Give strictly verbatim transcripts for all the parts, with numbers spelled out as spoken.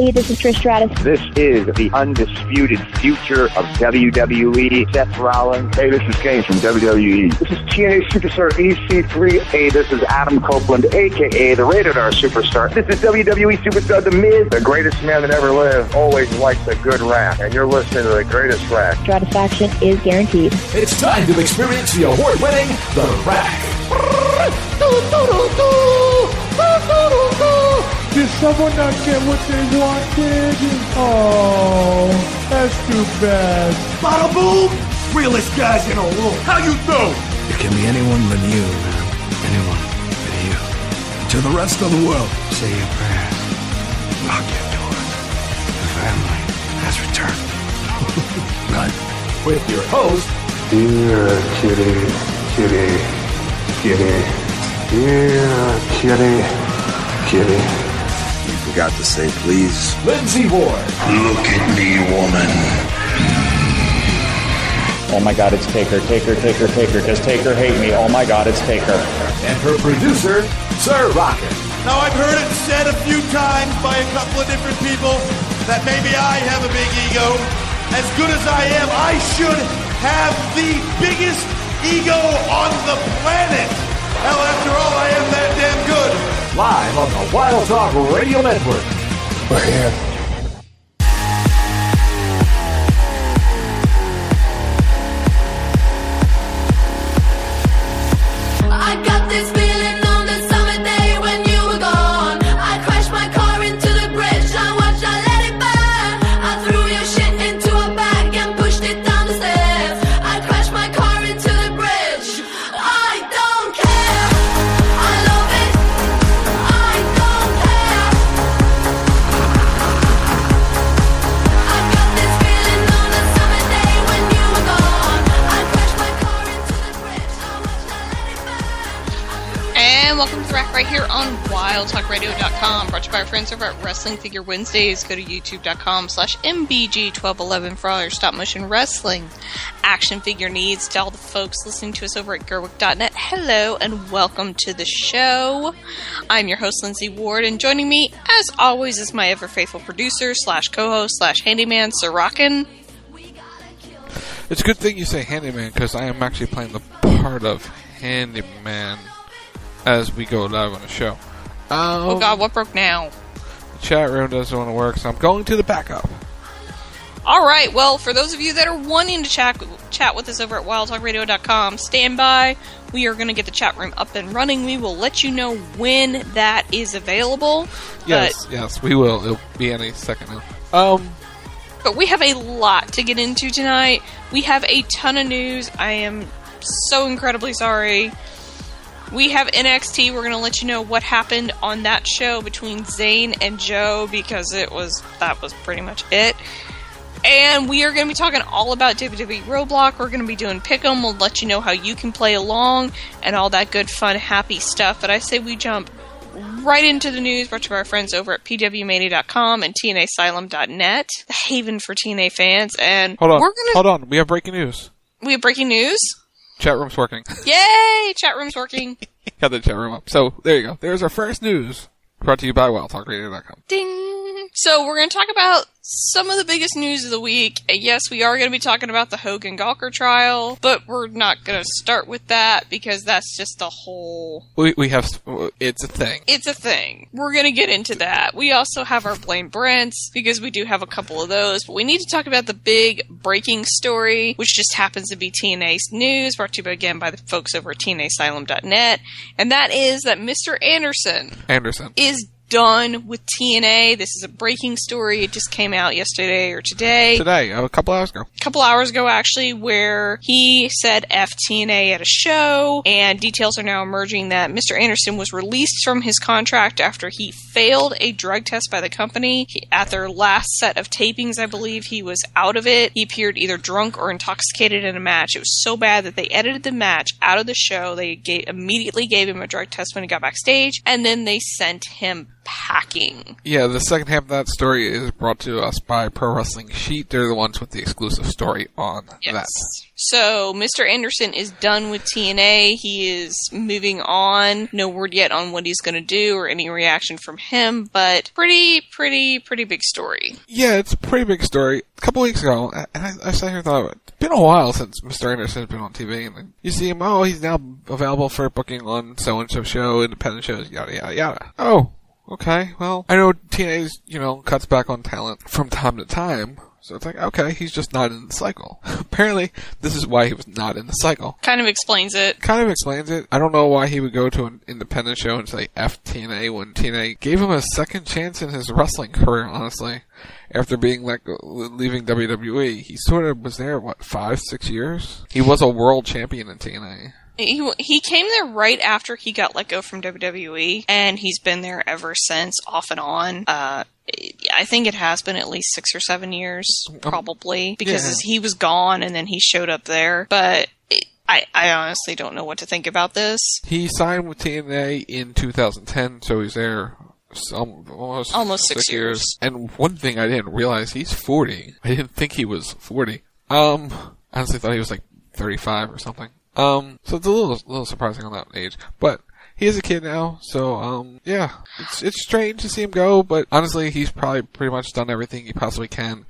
Hey, this is Trish Stratus. This is the undisputed future of W W E, Seth Rollins. Hey, this is Kane from W W E. This is T N A Superstar E C three. Hey, this is Adam Copeland, a k a the Rated R Superstar. This is W W E Superstar The Miz. The greatest man that ever lived always likes a good rap, and you're listening to the greatest rap. Stratisfaction is guaranteed. It's time to experience the award-winning The Rack. Did someone not get what they wanted? Oh, that's too bad. Bada boom! Realest guys in a room. How you know? It can be anyone but you, man. Anyone but you. To the rest of the world, say your prayers. Lock your doors. The family has returned. Run. With your host, Dear kitty, kitty, kitty. Dear kitty, kitty. You forgot to say please. Lindsay Ward. Look at me, woman. Oh my God, it's Taker, Taker, Taker, Taker. Does Taker hate me? Oh my God, it's Taker. And her producer, Sir Rocket. Now, I've heard it said a few times by a couple of different people that maybe I have a big ego. As good as I am, I should have the biggest ego on the planet. Hell, after all, I am that damn good. Live on the Wild Talk Radio Network. We're here. I got this feeling on the summer day when you were gone. I crashed my car into the bridge. I watched, I let it burn. I threw your shit into a bag and pushed it down the stairs. I crashed my car into the bridge. I don't care. I love it. I don't care. I got this feeling on a summer day when you were gone. I crashed my car into the bridge. I watched, I let it burn. And welcome to the Rack right here on wild talk radio dot com. Brought to you by our friends over at Wrestling Figure Wednesdays. Go to youtube dot com slash M B G twelve eleven for all your stop motion wrestling action figure needs. To all the folks listening to us over at Gerwick dot net, hello and welcome to the show. I'm your host, Lindsay Ward, and joining me, as always, is my ever faithful producer slash co-host slash handyman, Sir Rockin'. It's a good thing you say handyman, because I am actually playing the part of handyman as we go live on the show. Um, oh God, what broke now? The chat room doesn't want to work, so I'm going to the backup. Alright, well, for those of you that are wanting to chat, chat with us over at wild talk radio dot com, stand by. We are going to get the chat room up and running. We will let you know when that is available. Yes, but, yes, we will. It'll be any second now. Um, but we have a lot to get into tonight. We have a ton of news. I am so incredibly sorry. We have N X T. We're going to let you know what happened on that show between Zayn and Joe, because it was that was pretty much it. And we are going to be talking all about W W E Roadblock. We're going to be doing Pick'em. We'll let you know how you can play along and all that good, fun, happy stuff. But I say we jump right into the news, brought to you by our friends over at P W Mania dot com and T N A Asylum dot net, the haven for T N A fans. And hold on, we're gonna, hold on. We have breaking news. We have breaking news? Chat room's working. Yay! Chat room's working. Got the chat room up. So, there you go. There's our first news. Brought to you by wild talk radio dot com. Ding! So, we're going to talk about some of the biggest news of the week. Yes, we are going to be talking about the Hogan Gawker trial, but we're not going to start with that because that's just a whole... We we have... It's a thing. It's a thing. We're going to get into that. We also have our Blame Brents, because we do have a couple of those, but we need to talk about the big breaking story, which just happens to be T N A news, brought to you again by the folks over at T N A Asylum dot net, and that is that Mister Anderson... Anderson. ...is done with T N A. This is a breaking story. It just came out yesterday or today. Today, a couple hours ago. A couple hours ago, actually, where he said F T N A at a show, and details are now emerging that Mister Anderson was released from his contract after he failed a drug test by the company. He, at their last set of tapings, I believe, he was out of it. He appeared either drunk or intoxicated in a match. It was so bad that they edited the match out of the show. They gave, immediately gave him a drug test when he got backstage, and then they sent him hacking. Yeah, the second half of that story is brought to us by Pro Wrestling Sheet. They're the ones with the exclusive story on Yes. that. So, Mister Anderson is done with T N A. He is moving on. No word yet on what he's going to do or any reaction from him, but pretty, pretty, pretty big story. Yeah, it's a pretty big story. A couple weeks ago, and I, I sat here and thought, it's been a while since Mister Anderson's been on T V, and then you see him, oh, he's now available for booking on so-and-so show, independent shows, yada, yada, yada. Oh, okay, well, I know T N A's, you know, cuts back on talent from time to time, so it's like, okay, he's just not in the cycle. Apparently, this is why he was not in the cycle. Kind of explains it. Kind of explains it. I don't know why he would go to an independent show and say F T N A when T N A gave him a second chance in his wrestling career, honestly. After being like leaving W W E, he sort of was there, what, five, six years? He was a world champion in T N A. He, he came there right after he got let go from W W E, and he's been there ever since, off and on. Uh, I think it has been at least six or seven years, probably, because yeah. he was gone and then he showed up there. But it, I, I honestly don't know what to think about this. He signed with T N A in two thousand ten, so he's there some, almost, almost six, six years. years. And one thing I didn't realize, he's forty. I didn't think he was forty. Um, I honestly thought he was like thirty-five or something. Um, so it's a little, little surprising on that age, but he is a kid now, so, um, yeah, it's, it's strange to see him go, but honestly, he's probably pretty much done everything he possibly can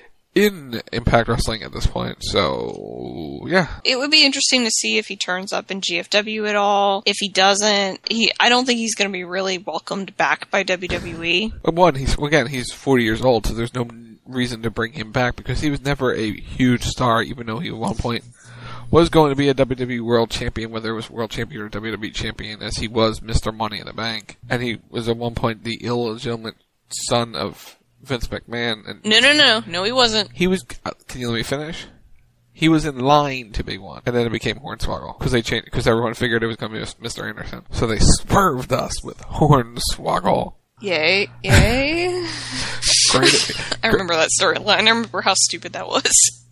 in Impact Wrestling at this point, so, yeah. It would be interesting to see if he turns up in G F W at all. If he doesn't, he, I don't think he's going to be really welcomed back by W W E. But one, he's, again, he's forty years old, so there's no reason to bring him back, because he was never a huge star, even though he at one point was going to be a W W E World Champion, whether it was World Champion or W W E Champion, as he was Mister Money in the Bank. And he was at one point the illegitimate son of Vince McMahon. And no, no, no. No, he wasn't. He was, uh, can you let me finish? He was in line to be one, and then it became Hornswoggle, because they changed, because everyone figured it was going to be Mister Anderson. So they swerved us with Hornswoggle. Yay, yay. Great. I remember that storyline. I remember how stupid that was.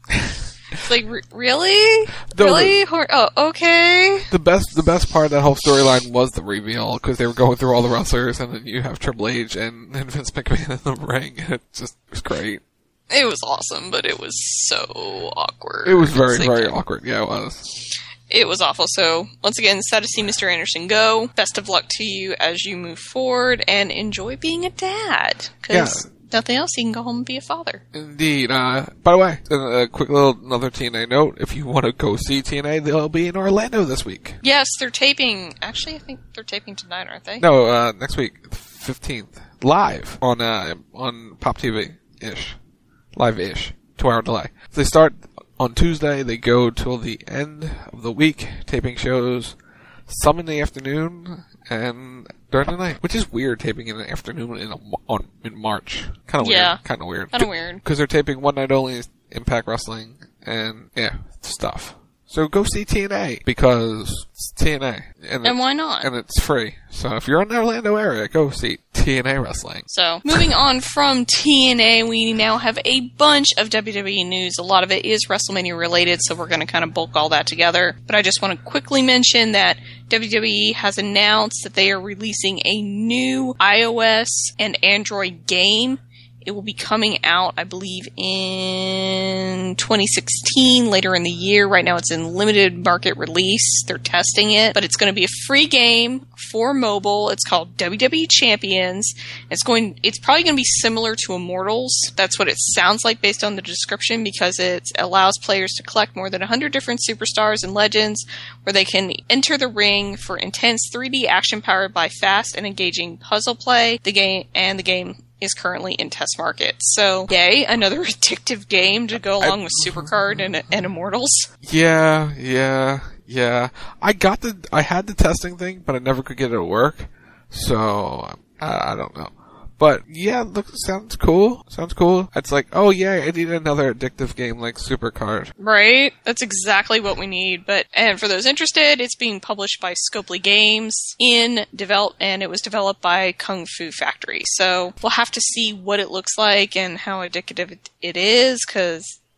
Like, re- really? No, really? the, Hor- oh, okay. The best, the best part of that whole storyline was the reveal, because they were going through all the wrestlers, and then you have Triple H and, and Vince McMahon in the ring, and it just it was great. It was awesome, but it was so awkward. It was very, like, very awkward. Yeah, it was. It was awful. So, once again, sad to see Mister Anderson go. Best of luck to you as you move forward, and enjoy being a dad. Because nothing else, you can go home and be a father. Indeed. Uh, by the way, a quick little another T N A note. If you want to go see T N A, they'll be in Orlando this week. Yes, they're taping. Actually, I think they're taping tonight, aren't they? No, uh, next week, fifteenth, live on uh, on Pop T V-ish. Live-ish. Two-hour delay. They start on Tuesday. They go till the end of the week, taping shows. Some in the afternoon and during the night, which is weird, taping in the afternoon in a, on in March. Kind of yeah, weird. Kind of weird. Kind of weird. Because they're taping one night only Impact Wrestling and yeah, stuff. So go see T N A because it's T N A. And, and why not? And it's free. So if you're in the Orlando area, go see T N A Wrestling. So, moving on from T N A, we now have a bunch of W W E news. A lot of it is WrestleMania related, so we're going to kind of bulk all that together. But I just want to quickly mention that W W E has announced that they are releasing a new iOS and Android game. It will be coming out, I believe, in twenty sixteen, later in the year. Right now it's in limited market release. They're testing it, but it's going to be a free game for mobile. It's called W W E Champions. It's going, it's probably going to be similar to Immortals. That's what it sounds like based on the description, because it allows players to collect more than one hundred different superstars and legends, where they can enter the ring for intense three D action powered by fast and engaging puzzle play. The game, and the game is currently in test market. So, yay, another addictive game to go along I, with Supercard and, and Immortals. Yeah, yeah, yeah. I got the, I had the testing thing, but I never could get it to work. So, I, I don't know. But, yeah, look, sounds cool. Sounds cool. It's like, oh yeah, I need another addictive game like Supercard. Right? That's exactly what we need. But, and for those interested, it's being published by Scopely Games in develop, and it was developed by Kung Fu Factory. So, we'll have to see what it looks like and how addictive it, it is, because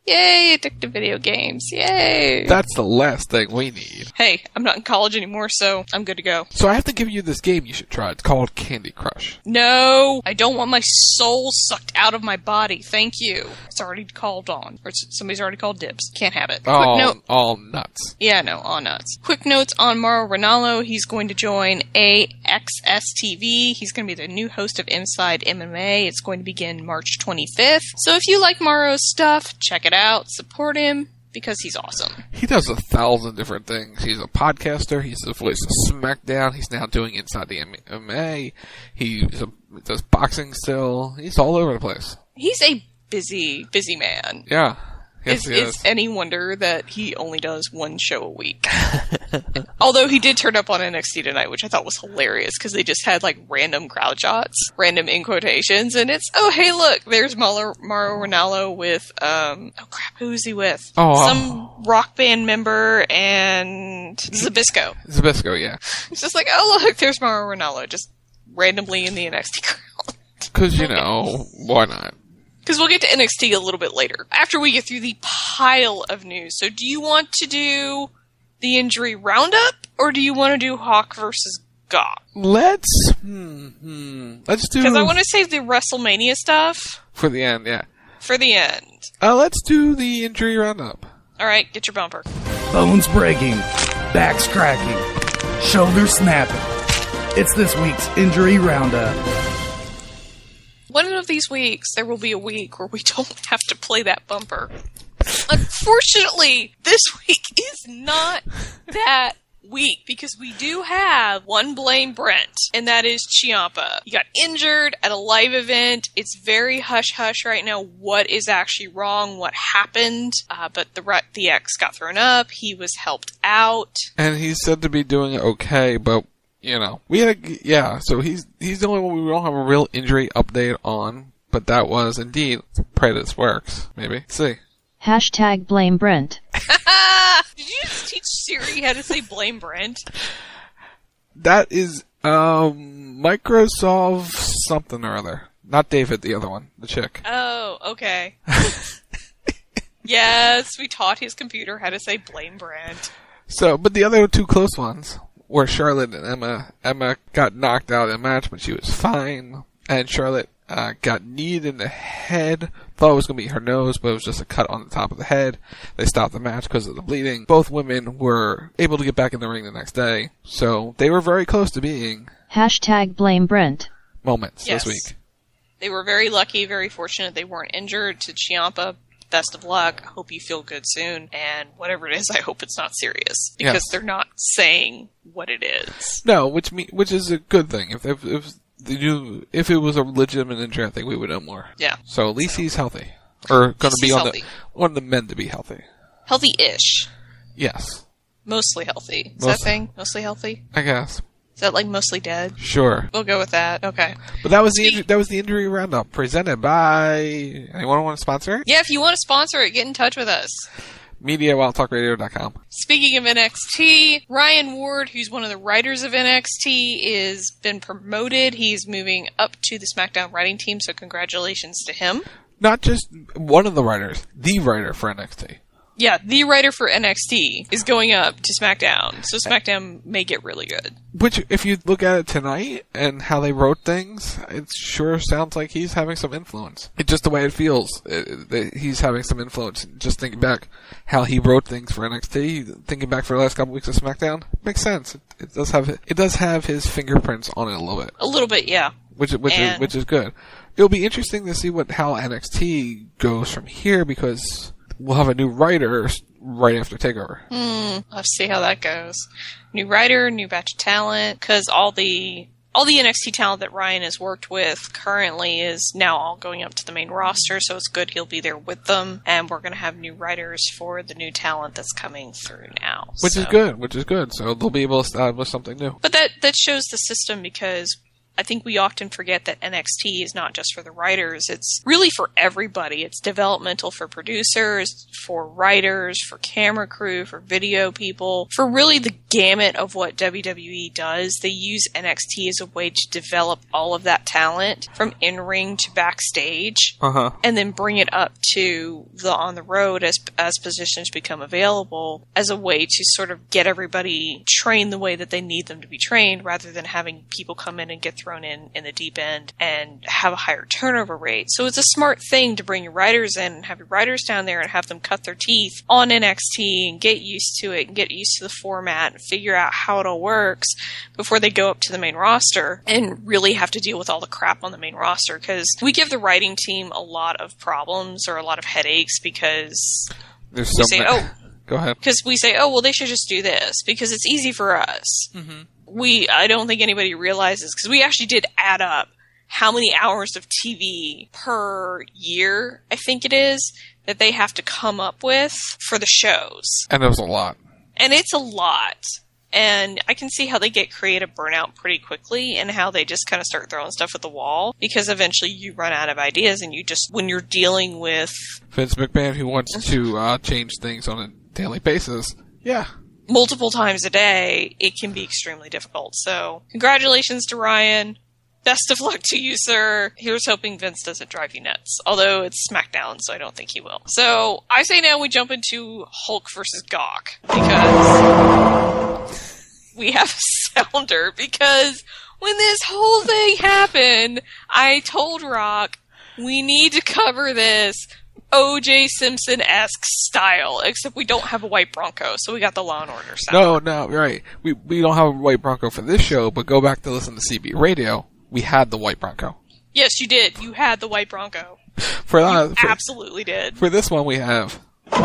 Yay, addictive video games. Yay. That's the last thing we need. Hey, I'm not in college anymore, so I'm good to go. So I have to give you this game you should try. It's called Candy Crush. No, I don't want my soul sucked out of my body. Thank you. It's already called on. Or it's, somebody's already called dibs. Can't have it. All, Quick note. all nuts. Yeah, no, all nuts. Quick notes on Mauro Ranallo. He's going to join A X S T V. He's going to be the new host of Inside M M A. It's going to begin March twenty-fifth. So if you like Mauro's stuff, check it out. Support him. Because he's awesome. He does a thousand different things. He's a podcaster. He's the voice of SmackDown. He's now doing Inside the M M A. He does boxing still. He's all over the place. He's a busy, busy man. Yeah. Yes, Is, he is. is any wonder that he only does one show a week? Although he did turn up on N X T tonight, which I thought was hilarious because they just had like random crowd shots, random in quotations, and it's, oh, hey, look, there's Mauro, Mauro Ranallo with, um, oh crap, who is he with? Oh, Some rock band member and Zabisco. Zabisco, yeah. It's just like, oh, look, there's Mauro Ranallo just randomly in the N X T crowd. Because, you know, why not? Because we'll get to N X T a little bit later, after we get through the pile of news. So do you want to do the injury roundup, or do you want to do Hawk versus Gawk? Let's, hmm, hmm, let's do... Because I want to save the WrestleMania stuff... For the end, yeah. For the end. Uh, let's do the injury roundup. Alright, get your bumper. Bones breaking, backs cracking, shoulders snapping. It's this week's injury roundup. One of these weeks, there will be a week where we don't have to play that bumper. Unfortunately, this week is not that week, because we do have one blame Brent, and that is Ciampa. He got injured at a live event. It's very hush-hush right now what is actually wrong, what happened, uh, but the the X got thrown up. He was helped out. And he's said to be doing okay, but... You know, we had a, yeah, so he's, he's the only one we don't have a real injury update on, but that was indeed, pray this works, maybe. Let's see. Hashtag blame Brent. Did you just teach Siri how to say blame Brent? That is, um, Microsoft something or other. Not David, the other one, the chick. Oh, okay. Yes, we taught his computer how to say blame Brent. So, but the other two close ones, where Charlotte and Emma, Emma got knocked out in a match, but she was fine. And Charlotte uh, got kneed in the head. Thought it was going to be her nose, but it was just a cut on the top of the head. They stopped the match because of the bleeding. Both women were able to get back in the ring the next day. So they were very close to being... Hashtag blame Brent. Moments yes. this week. They were very lucky, very fortunate they weren't injured. To Ciampa, best of luck. I hope you feel good soon. And whatever it is, I hope it's not serious. Because yes. they're not saying what it is. No, which me, which is a good thing. If if, if they do, if it was a legitimate injury, I think we would know more. Yeah. So at least so. he's healthy, or going to be on healthy. the one of the men to be healthy. Healthy-ish. Yes. Mostly healthy. Is Most, that thing mostly healthy? I guess. Is that like mostly dead? Sure. We'll go with that. Okay. But that was the inju- that was the injury roundup presented by anyone want to sponsor it? Yeah, if you want to sponsor it, get in touch with us. media wild talk radio dot com. Speaking of N X T, Ryan Ward, who's one of the writers of N X T, is been promoted. He's moving up to the SmackDown writing team, so congratulations to him. Not just one of the writers, the writer for N X T. Yeah, the writer for N X T is going up to SmackDown, so SmackDown may get really good. Which, if you look at it tonight and how they wrote things, it sure sounds like he's having some influence. It's just the way it feels. It, it, he's having some influence. Just thinking back how he wrote things for N X T, thinking back for the last couple weeks of SmackDown, makes sense. It, it does have it does have his fingerprints on it a little bit. A little bit, yeah. Which which and... is which is good. It'll be interesting to see what how N X T goes from here, because we'll have a new writer right after TakeOver. Hmm. Let's see how that goes. New writer, new batch of talent, because all the all the N X T talent that Ryan has worked with currently is now all going up to the main roster, so it's good he'll be there with them, and we're going to have new writers for the new talent that's coming through now. Which so. is good, which is good. So they'll be able to establish something new. But that, that shows the system, because I think we often forget that N X T is not just for the writers. It's really for everybody. It's developmental for producers, for writers, for camera crew, for video people, for really the gamut of what W W E does. They use N X T as a way to develop all of that talent from in-ring to backstage, uh-huh. and then bring it up to the on the road as as positions become available, as a way to sort of get everybody trained the way that they need them to be trained, rather than having people come in and get thrown in in the deep end and have a higher turnover rate. So it's a smart thing to bring your writers in and have your writers down there and have them cut their teeth on N X T and get used to it and get used to the format and figure out how it all works before they go up to the main roster and really have to deal with all the crap on the main roster, because we give the writing team a lot of problems or a lot of headaches because There's we so say, ma- oh, Go ahead. Because we say, oh, well, they should just do this because it's easy for us. Mm-hmm. We, I don't think anybody realizes, because we actually did add up how many hours of T V per year, I think it is, that they have to come up with for the shows. And it was a lot. And it's a lot. And I can see how they get creative burnout pretty quickly and how they just kind of start throwing stuff at the wall, because eventually you run out of ideas and you just, when you're dealing with Vince McMahon, who wants to uh, change things on a daily basis, yeah. multiple times a day, it can be extremely difficult. So, congratulations to Ryan. Best of luck to you, sir. Here's hoping Vince doesn't drive you nuts. Although it's SmackDown, so I don't think he will. So, I say now we jump into Hulk versus Gawk, because we have a sounder. Because when this whole thing happened, I told Rock, we need to cover this O J Simpson-esque style, except we don't have a white Bronco, so we got the Law and Order sound. No, no, right. We we don't have a white Bronco for this show, but go back to listen to C B Radio. We had the white Bronco. Yes, you did. You had the white Bronco. For that, you for, absolutely did. For this one, we have.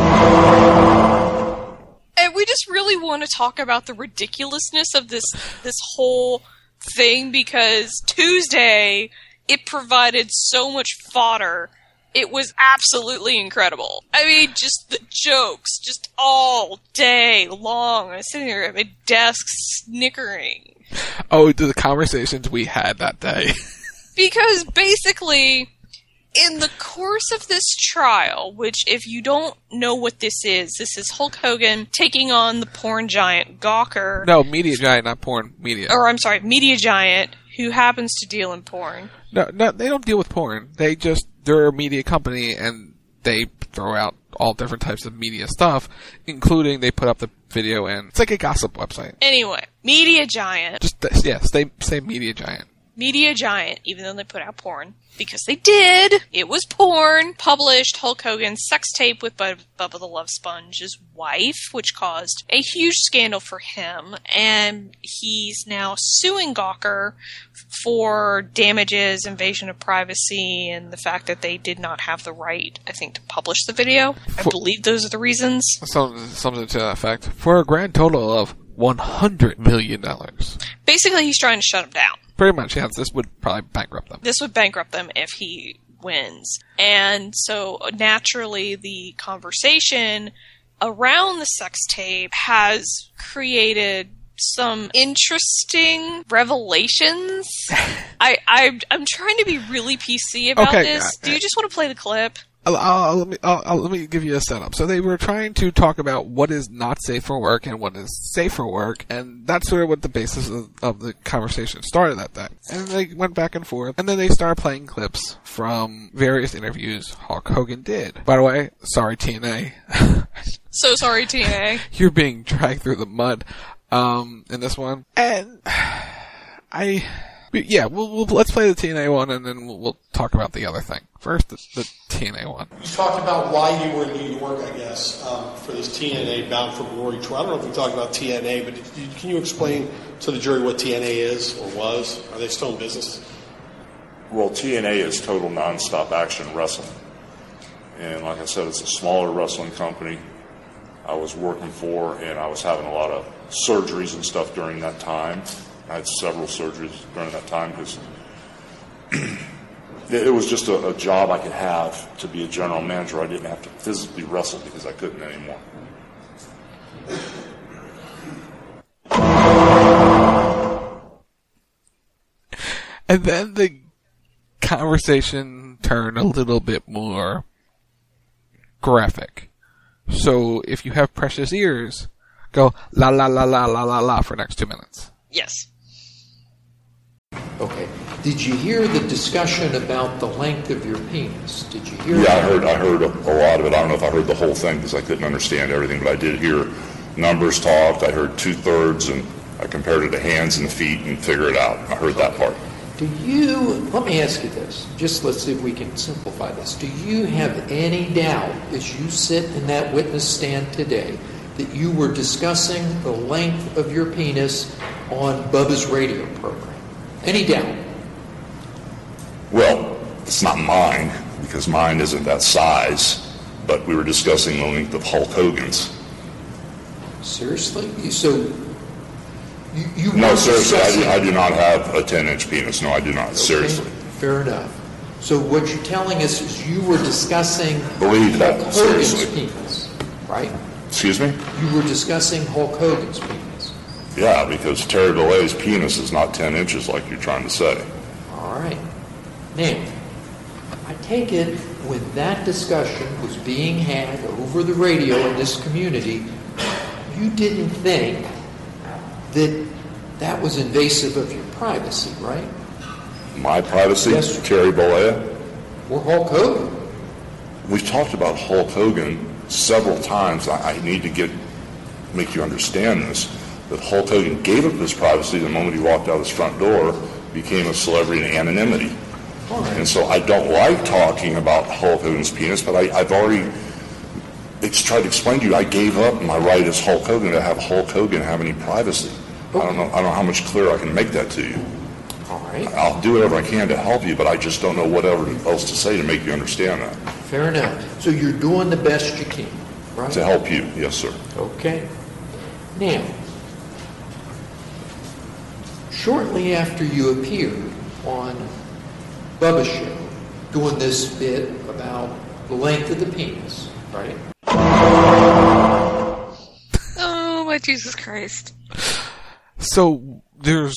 And we just really want to talk about the ridiculousness of this this whole thing, because Tuesday, it provided so much fodder. It was absolutely incredible. I mean, just the jokes, just all day long. I was sitting there at my desk snickering. Oh, the conversations we had that day. Because basically, in the course of this trial, which if you don't know what this is, this is Hulk Hogan taking on the porn giant Gawker. No, media giant, not porn, media. Or I'm sorry, media giant, who happens to deal in porn. No, no, they don't deal with porn. They just, they're a media company and they throw out all different types of media stuff, including they put up the video and it's like a gossip website. Anyway, media giant. Just, yeah, stay, say media giant. Media giant, even though they put out porn, because they did, it was porn, published Hulk Hogan's sex tape with Bub- Bubba the Love Sponge's wife, which caused a huge scandal for him, and he's now suing Gawker for damages, invasion of privacy, and the fact that they did not have the right, I think, to publish the video. I believe those are the reasons. Something, something to that effect. For a grand total of one hundred million dollars. Basically, he's trying to shut him down. Pretty much, yes. This would probably bankrupt them. This would bankrupt them if he wins. And so, naturally, the conversation around the sex tape has created some interesting revelations. I, I, I'm trying to be really P C about okay, this. uh, Do you just want to play the clip? I'll, I'll, let me I'll, I'll, let me give you a setup. So they were trying to talk about what is not safe for work and what is safe for work, and that's sort of what the basis of, of the conversation started that day. And they went back and forth, and then they started playing clips from various interviews Hulk Hogan did. By the way, sorry T N A. So sorry T N A. You're being dragged through the mud um, in this one, and I. Yeah, we'll, we'll, let's play the T N A one, and then we'll, we'll talk about the other thing. First, the, the T N A one. You talked about why you were in New York, I guess, um, for this T N A Bound for Glory tour. I don't know if you talked about T N A, but did you, can you explain to the jury what T N A is or was? Are they still in business? Well, T N A is Total Nonstop Action Wrestling. And like I said, it's a smaller wrestling company I was working for, and I was having a lot of surgeries and stuff during that time. I had several surgeries during that time because it was just a, a job I could have to be a general manager. I didn't have to physically wrestle because I couldn't anymore. And then the conversation turned a little bit more graphic. So if you have precious ears, go la la la la la la la for the next two minutes. Yes. Okay. Did you hear the discussion about the length of your penis? Did you hear Yeah, that? I heard I heard a, a lot of it. I don't know if I heard the whole thing because I couldn't understand everything, but I did hear numbers talked. I heard two-thirds, and I compared it to hands and feet and figure it out. I heard that part. Do you, let me ask you this, just let's see if we can simplify this. Do you have any doubt as you sit in that witness stand today that you were discussing the length of your penis on Bubba's radio program? Any doubt? Well, it's not mine because mine isn't that size, but we were discussing the length of Hulk Hogan's. Seriously? So you, you No, were seriously, I do, discussing- I do not have a ten-inch penis. No, I do not. Okay, Seriously. fair enough. So what you're telling us is you were discussing Believe that, Hulk Hogan's seriously. penis, right? Excuse me? You were discussing Hulk Hogan's penis. Yeah, because Terry Bollea's penis is not ten inches like you're trying to say. All right. Now, I take it when that discussion was being had over the radio in this community, you didn't think that that was invasive of your privacy, right? My privacy, Yes. Terry Bollea? Or Hulk Hogan? We've talked about Hulk Hogan several times. I, I need to get make you understand this, that Hulk Hogan gave up his privacy the moment he walked out his front door, became a celebrity in anonymity. Right. And so I don't like talking about Hulk Hogan's penis, but I, I've already it's tried to explain to you I gave up my right as Hulk Hogan to have Hulk Hogan have any privacy. Okay. I don't know I don't know how much clearer I can make that to you. All right. I'll do whatever I can to help you, but I just don't know whatever else to say to make you understand that. Fair enough. So you're doing the best you can, right? To help you, yes, sir. Okay. Now, shortly after you appeared on Bubba's show, doing this bit about the length of the penis, right? Oh, my Jesus Christ. So there's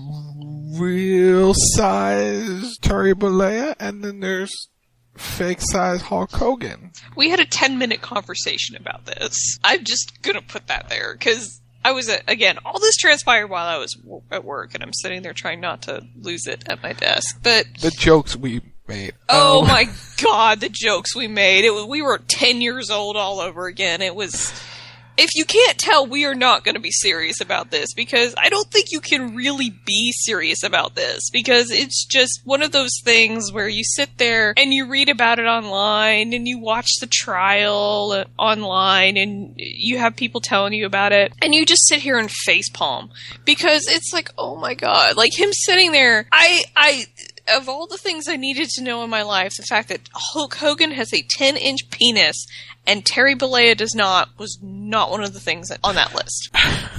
real size Terry Bollea, and then there's fake size Hulk Hogan. We had a ten minute conversation about this. I'm just gonna put that there, because I was, at, again, all this transpired while I was w- at work, and I'm sitting there trying not to lose it at my desk. But The jokes we made. oh Um, my god, the jokes we made. It was, we were ten years old all over again. It was... If you can't tell, we are not going to be serious about this, because I don't think you can really be serious about this, because it's just one of those things where you sit there and you read about it online and you watch the trial online and you have people telling you about it and you just sit here and facepalm, because it's like, oh my god, like him sitting there, I, I, of all the things I needed to know in my life, the fact that Hulk Hogan has a ten inch penis and Terry Bollea does not was not one of the things on that list.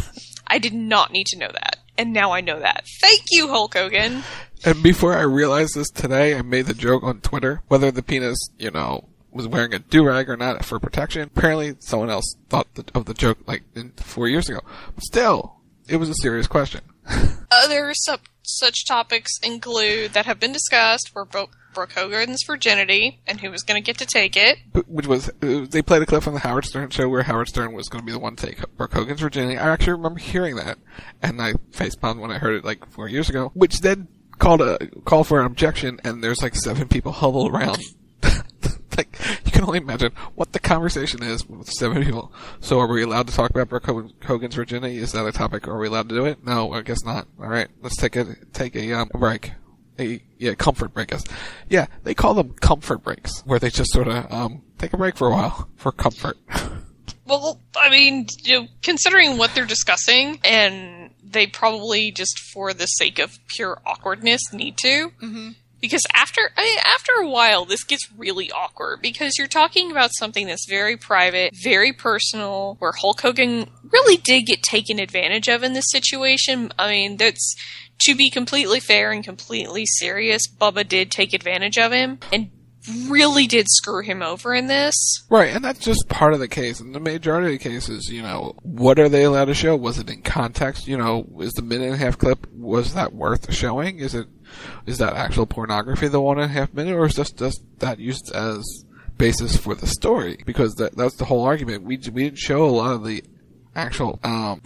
I did not need to know that. And now I know that. Thank you, Hulk Hogan. And before I realized this today, I made the joke on Twitter, whether the penis, you know, was wearing a do-rag or not for protection. Apparently someone else thought of the joke like four years ago. But still, it was a serious question. Other sub- such topics include that have been discussed were Bro- Brooke Hogan's virginity and who was going to get to take it. Which was, uh, they played a clip from the Howard Stern show where Howard Stern was going to be the one to take Brooke Hogan's virginity. I actually remember hearing that, and I facepalmed when I heard it like four years ago, which then called a call for an objection, and there's like seven people huddled around. Like, you can only imagine what the conversation is with seven people. So are we allowed to talk about Brooke Hogan's virginity? Is that a topic? Are we allowed to do it? No, I guess not. All right, let's take a take a um a break. A, yeah, comfort break. Us. Yeah, they call them comfort breaks, where they just sort of um take a break for a while for comfort. Well, I mean, you know, considering what they're discussing, and they probably just for the sake of pure awkwardness need to. Mm-hmm. Because after I mean, after a while, this gets really awkward, because you're talking about something that's very private, very personal, where Hulk Hogan really did get taken advantage of in this situation. I mean, that's, to be completely fair and completely serious, Bubba did take advantage of him, and really did screw him over in this. Right, and that's just part of the case. In the majority of the cases, you know, what are they allowed to show? Was it in context? You know, is the minute and a half clip, was that worth showing? Is it is that actual pornography, the one and a half minute, or is just, just that used as basis for the story? Because that that's the whole argument. We we didn't show a lot of the actual um,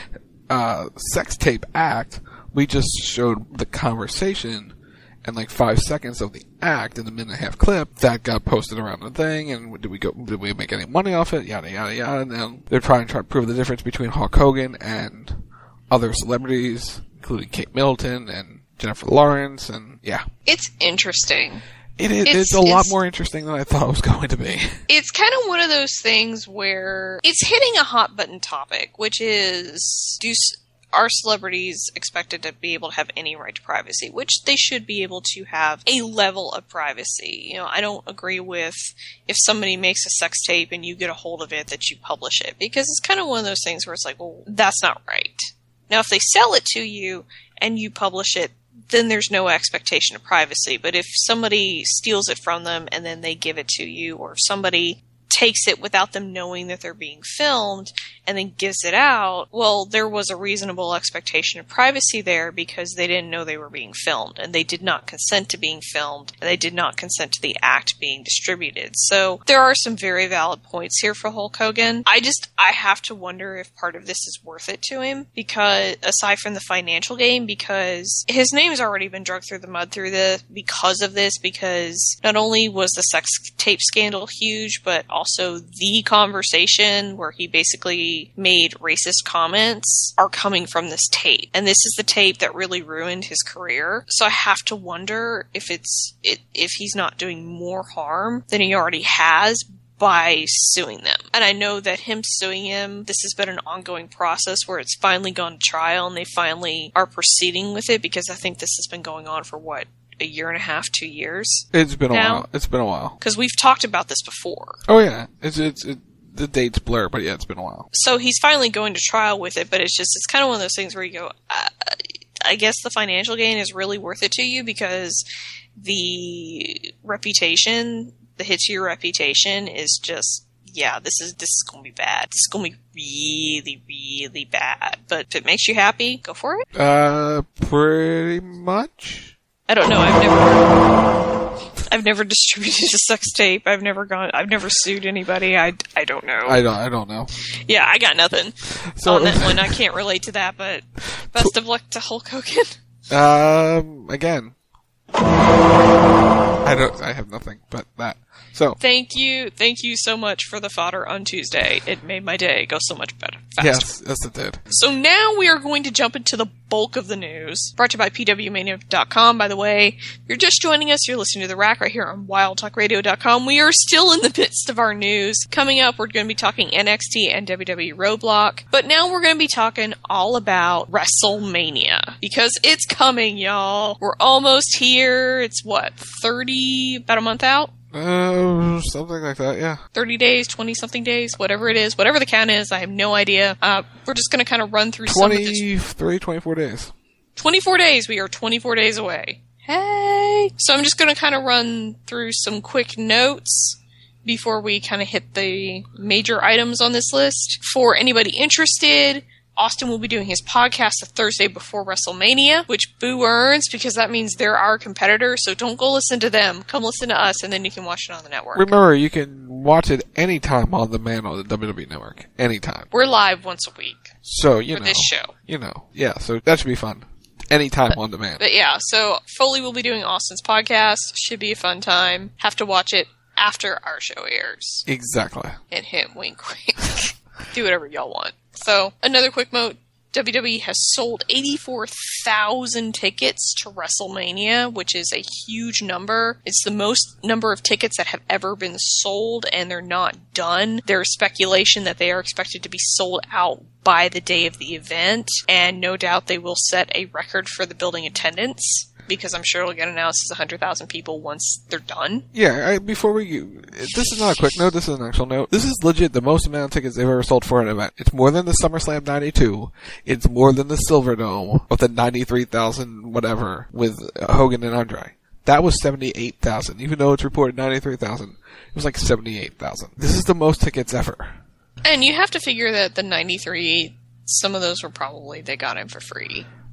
uh, sex tape act. We just showed the conversation and like five seconds of the act in the minute and a half clip that got posted around the thing. And did we go? Did we make any money off it? Yada yada yada. And then they're trying to try to prove the difference between Hulk Hogan and other celebrities, including Kate Middleton and Jennifer Lawrence, and yeah, it's interesting. It is. It's, it's a lot more interesting than I thought it was going to be. It's kind of one of those things where it's hitting a hot button topic, which is, do are celebrities expected to be able to have any right to privacy? Which they should be able to have a level of privacy. You know, I don't agree with if somebody makes a sex tape and you get a hold of it that you publish it, because it's kind of one of those things where it's like, well, that's not right. Now, if they sell it to you and you publish it, then there's no expectation of privacy. But if somebody steals it from them and then they give it to you, or if somebody takes it without them knowing that they're being filmed and then gives it out, well, there was a reasonable expectation of privacy there because they didn't know they were being filmed, and they did not consent to being filmed, and they did not consent to the act being distributed. So there are some very valid points here for Hulk Hogan. I just, I have to wonder if part of this is worth it to him, because aside from the financial gain, because his name's already been dragged through the mud through this, because of this, because not only was the sex tape scandal huge, but also the conversation where he basically made racist comments are coming from this tape. And this is the tape that really ruined his career. So I have to wonder if it's it, if he's not doing more harm than he already has by suing them. And I know that him suing him, this has been an ongoing process where it's finally gone to trial and they finally are proceeding with it, because I think this has been going on for what, a year and a half, two years? It's been a now? while. It's been a while. Because we've talked about this before. Oh yeah, it's it's it, the dates blur, but yeah, it's been a while. So he's finally going to trial with it, but it's just it's kind of one of those things where you go, uh, I guess the financial gain is really worth it to you, because the reputation, the hit to your reputation is just, yeah, this is this is going to be bad. This is going to be really, really bad. But if it makes you happy, go for it. Uh, pretty much. I don't know. I've never, I've never distributed a sex tape. I've never gone. I've never sued anybody. I, I don't know. I don't. I don't know. Yeah, I got nothing so, on that one. I can't relate to that. But best tw- of luck to Hulk Hogan. Um, again, I don't. I have nothing but that. So thank you, thank you so much for the fodder on Tuesday. It made my day go so much better. Faster. Yes, yes, it did. So now we are going to jump into the bulk of the news. Brought to you by P W Mania dot com, by the way. If you're just joining us, you're listening to The Rack right here on Wild Talk Radio dot com. We are still in the midst of our news. Coming up, we're going to be talking N X T and W W E Roadblock. But now we're going to be talking all about WrestleMania. Because it's coming, y'all. We're almost here. It's what, thirty, about a month out? Uh, something like that, yeah. thirty days, twenty-something days, whatever it is, whatever the count is, I have no idea. Uh, we're just going to kind of run through some of this. twenty-three, twenty-four days. twenty-four days. We are twenty-four days away. Hey! So I'm just going to kind of run through some quick notes before we kind of hit the major items on this list. For anybody interested, Austin will be doing his podcast the Thursday before WrestleMania, which boo earns, because that means they're our competitors, so don't go listen to them. Come listen to us, and then you can watch it on the network. Remember, you can watch it anytime on demand on the W W E Network. Anytime. We're live once a week. So, you for know. this show. You know. Yeah, so that should be fun. Anytime on demand. But yeah, so Foley will be doing Austin's podcast. Should be a fun time. Have to watch it after our show airs. Exactly. And him, wink, wink. Do whatever y'all want. So, another quick note, W W E has sold eighty-four thousand tickets to WrestleMania, which is a huge number. It's the most number of tickets that have ever been sold, and they're not done. There's speculation that they are expected to be sold out by the day of the event, and no doubt they will set a record for the building attendance, because I'm sure it'll get announced as one hundred thousand people once they're done. Yeah, I, before we... This is not a quick note, this is an actual note. This is legit the most amount of tickets they've ever sold for an event. It's more than the SummerSlam ninety-two. It's more than the Silverdome of the ninety-three thousand whatever with Hogan and Andre. That was seventy-eight thousand. Even though it's reported ninety-three thousand, it was like seventy-eight thousand. This is the most tickets ever. And you have to figure that the ninety-three, some of those were probably, they got in for free.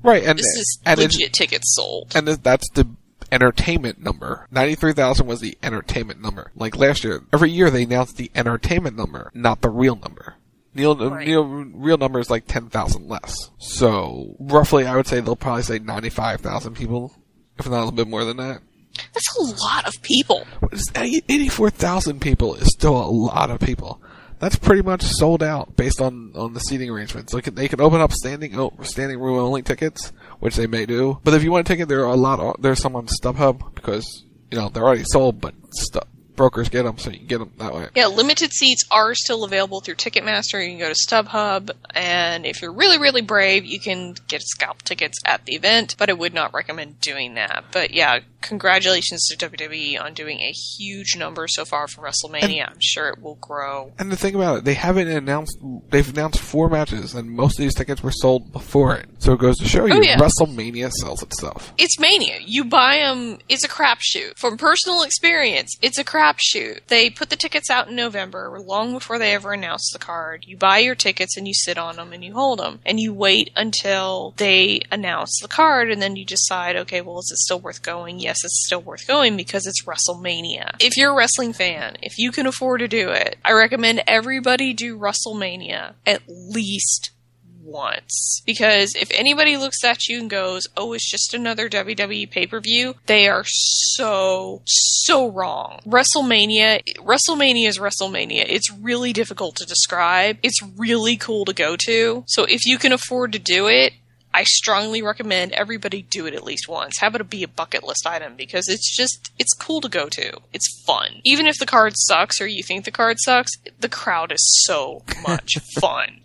Right, and this is and legit tickets sold. And that's the entertainment number. ninety-three thousand was the entertainment number. Like last year, every year they announced the entertainment number, not the real number. Real, right. real, real number is like ten thousand less. So, roughly, I would say they'll probably say ninety-five thousand people, if not a little bit more than that. That's a lot of people. eighty-four thousand people is still a lot of people. That's pretty much sold out based on, on the seating arrangements. Like they can open up standing oh, standing room only tickets, which they may do. But if you want a ticket, there are a lot. Of, there's some on StubHub because you know they're already sold, but stu- brokers get them, so you can get them that way. Yeah, limited seats are still available through Ticketmaster. You can go to StubHub, and if you're really, really brave, you can get scalp tickets at the event, but I would not recommend doing that. But yeah, congratulations to W W E on doing a huge number so far for WrestleMania. And, I'm sure it will grow. And the thing about it, they haven't announced, they've announced four matches, and most of these tickets were sold before it. So it goes to show you, oh, yeah. WrestleMania sells itself. It's Mania. You buy them, it's a crapshoot. From personal experience, it's a crapshoot. They put the tickets out in November, long before they ever announced the card. You buy your tickets and you sit on them and you hold them. And you wait until they announce the card, and then you decide, okay, well, is it still worth going? Yes, it's still worth going because it's WrestleMania. If you're a wrestling fan, if you can afford to do it, I recommend everybody do WrestleMania at least once. Because if anybody looks at you and goes, oh, it's just another W W E pay-per-view, they are so, so wrong. WrestleMania, WrestleMania is WrestleMania. It's really difficult to describe. It's really cool to go to. So if you can afford to do it, I strongly recommend everybody do it at least once. Have it be a bucket list item because it's just, it's cool to go to. It's fun. Even if the card sucks or you think the card sucks, the crowd is so much fun.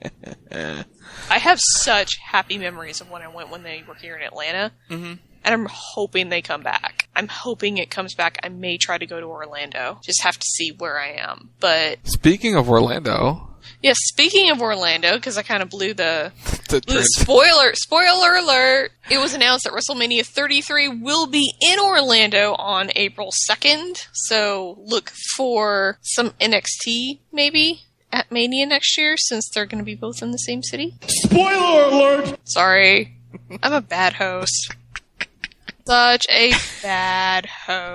I have such happy memories of when I went when they were here in Atlanta. Mm-hmm. And I'm hoping they come back. I'm hoping it comes back. I may try to go to Orlando. Just have to see where I am. But speaking of Orlando... Yeah, speaking of Orlando, because I kind of blew the, the, blew the spoiler spoiler alert. It was announced that WrestleMania thirty-three will be in Orlando on April second. So look for some N X T, maybe, at Mania next year, since they're going to be both in the same city. Spoiler alert! Sorry. I'm a bad host. Such a bad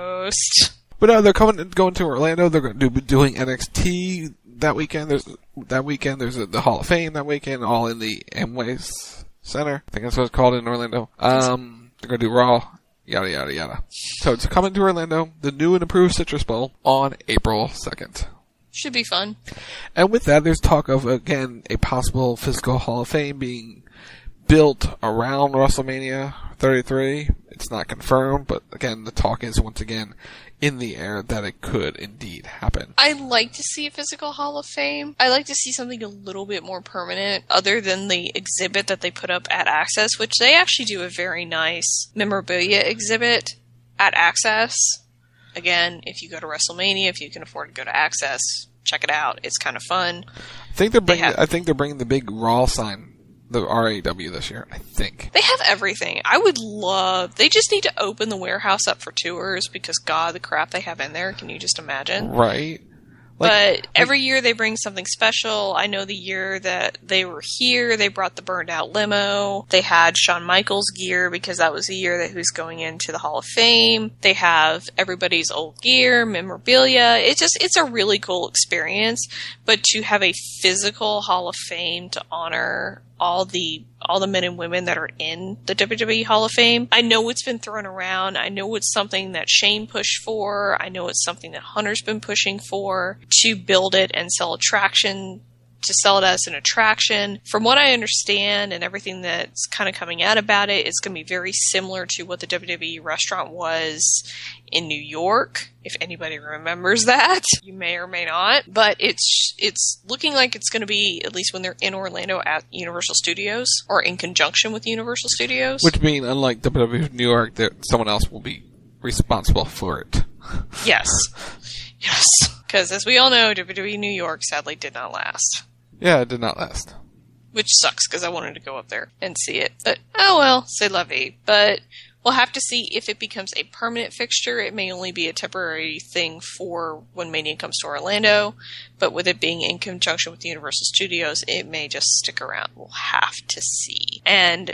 host. But no, they're coming, going to Orlando. They're going to be doing N X T that weekend. There's that weekend. There's a, the Hall of Fame that weekend, all in the Amway Center. I think that's what it's called in Orlando. Um, they're going to do Raw, yada yada yada. So it's coming to Orlando, the new and improved Citrus Bowl on April second. Should be fun. And with that, there's talk of again a possible physical Hall of Fame being built around WrestleMania thirty-three. It's not confirmed, but again, the talk is once again in the air that it could indeed happen. I'd like to see a physical Hall of Fame. I'd like to see something a little bit more permanent other than the exhibit that they put up at Access, which they actually do a very nice memorabilia exhibit at Access. Again, if you go to WrestleMania, if you can afford to go to Access, check it out. It's kind of fun. I think they're bringing. They have, I think they're bringing the big Raw sign, the R A W this year. I think they have everything. I would love. They just need to open the warehouse up for tours because God, the crap they have in there. Can you just imagine? Right. Like, but like, every year they bring something special. I know the year that they were here, they brought the burned out limo. They had Shawn Michaels gear because that was the year that he was going into the Hall of Fame. They have everybody's old gear, memorabilia. It's just, it's a really cool experience. But to have a physical Hall of Fame to honor all the all the men and women that are in the W W E Hall of Fame. I know it's been thrown around. I know it's something that Shane pushed for. I know it's something that Hunter's been pushing for to build it and sell attraction, to sell it as an attraction. From what I understand and everything that's kind of coming out about it, it's going to be very similar to what the W W E restaurant was in New York, if anybody remembers that. You may or may not. But it's it's looking like it's going to be, at least when they're in Orlando, at Universal Studios, or in conjunction with Universal Studios. Which means, unlike W W E New York, that someone else will be responsible for it. Yes. Yes. Because as we all know, W W E New York sadly did not last. Yeah, it did not last. Which sucks, because I wanted to go up there and see it. But, oh well, c'est la vie. But we'll have to see if it becomes a permanent fixture. It may only be a temporary thing for when Mania comes to Orlando. But with it being in conjunction with Universal Studios, it may just stick around. We'll have to see. And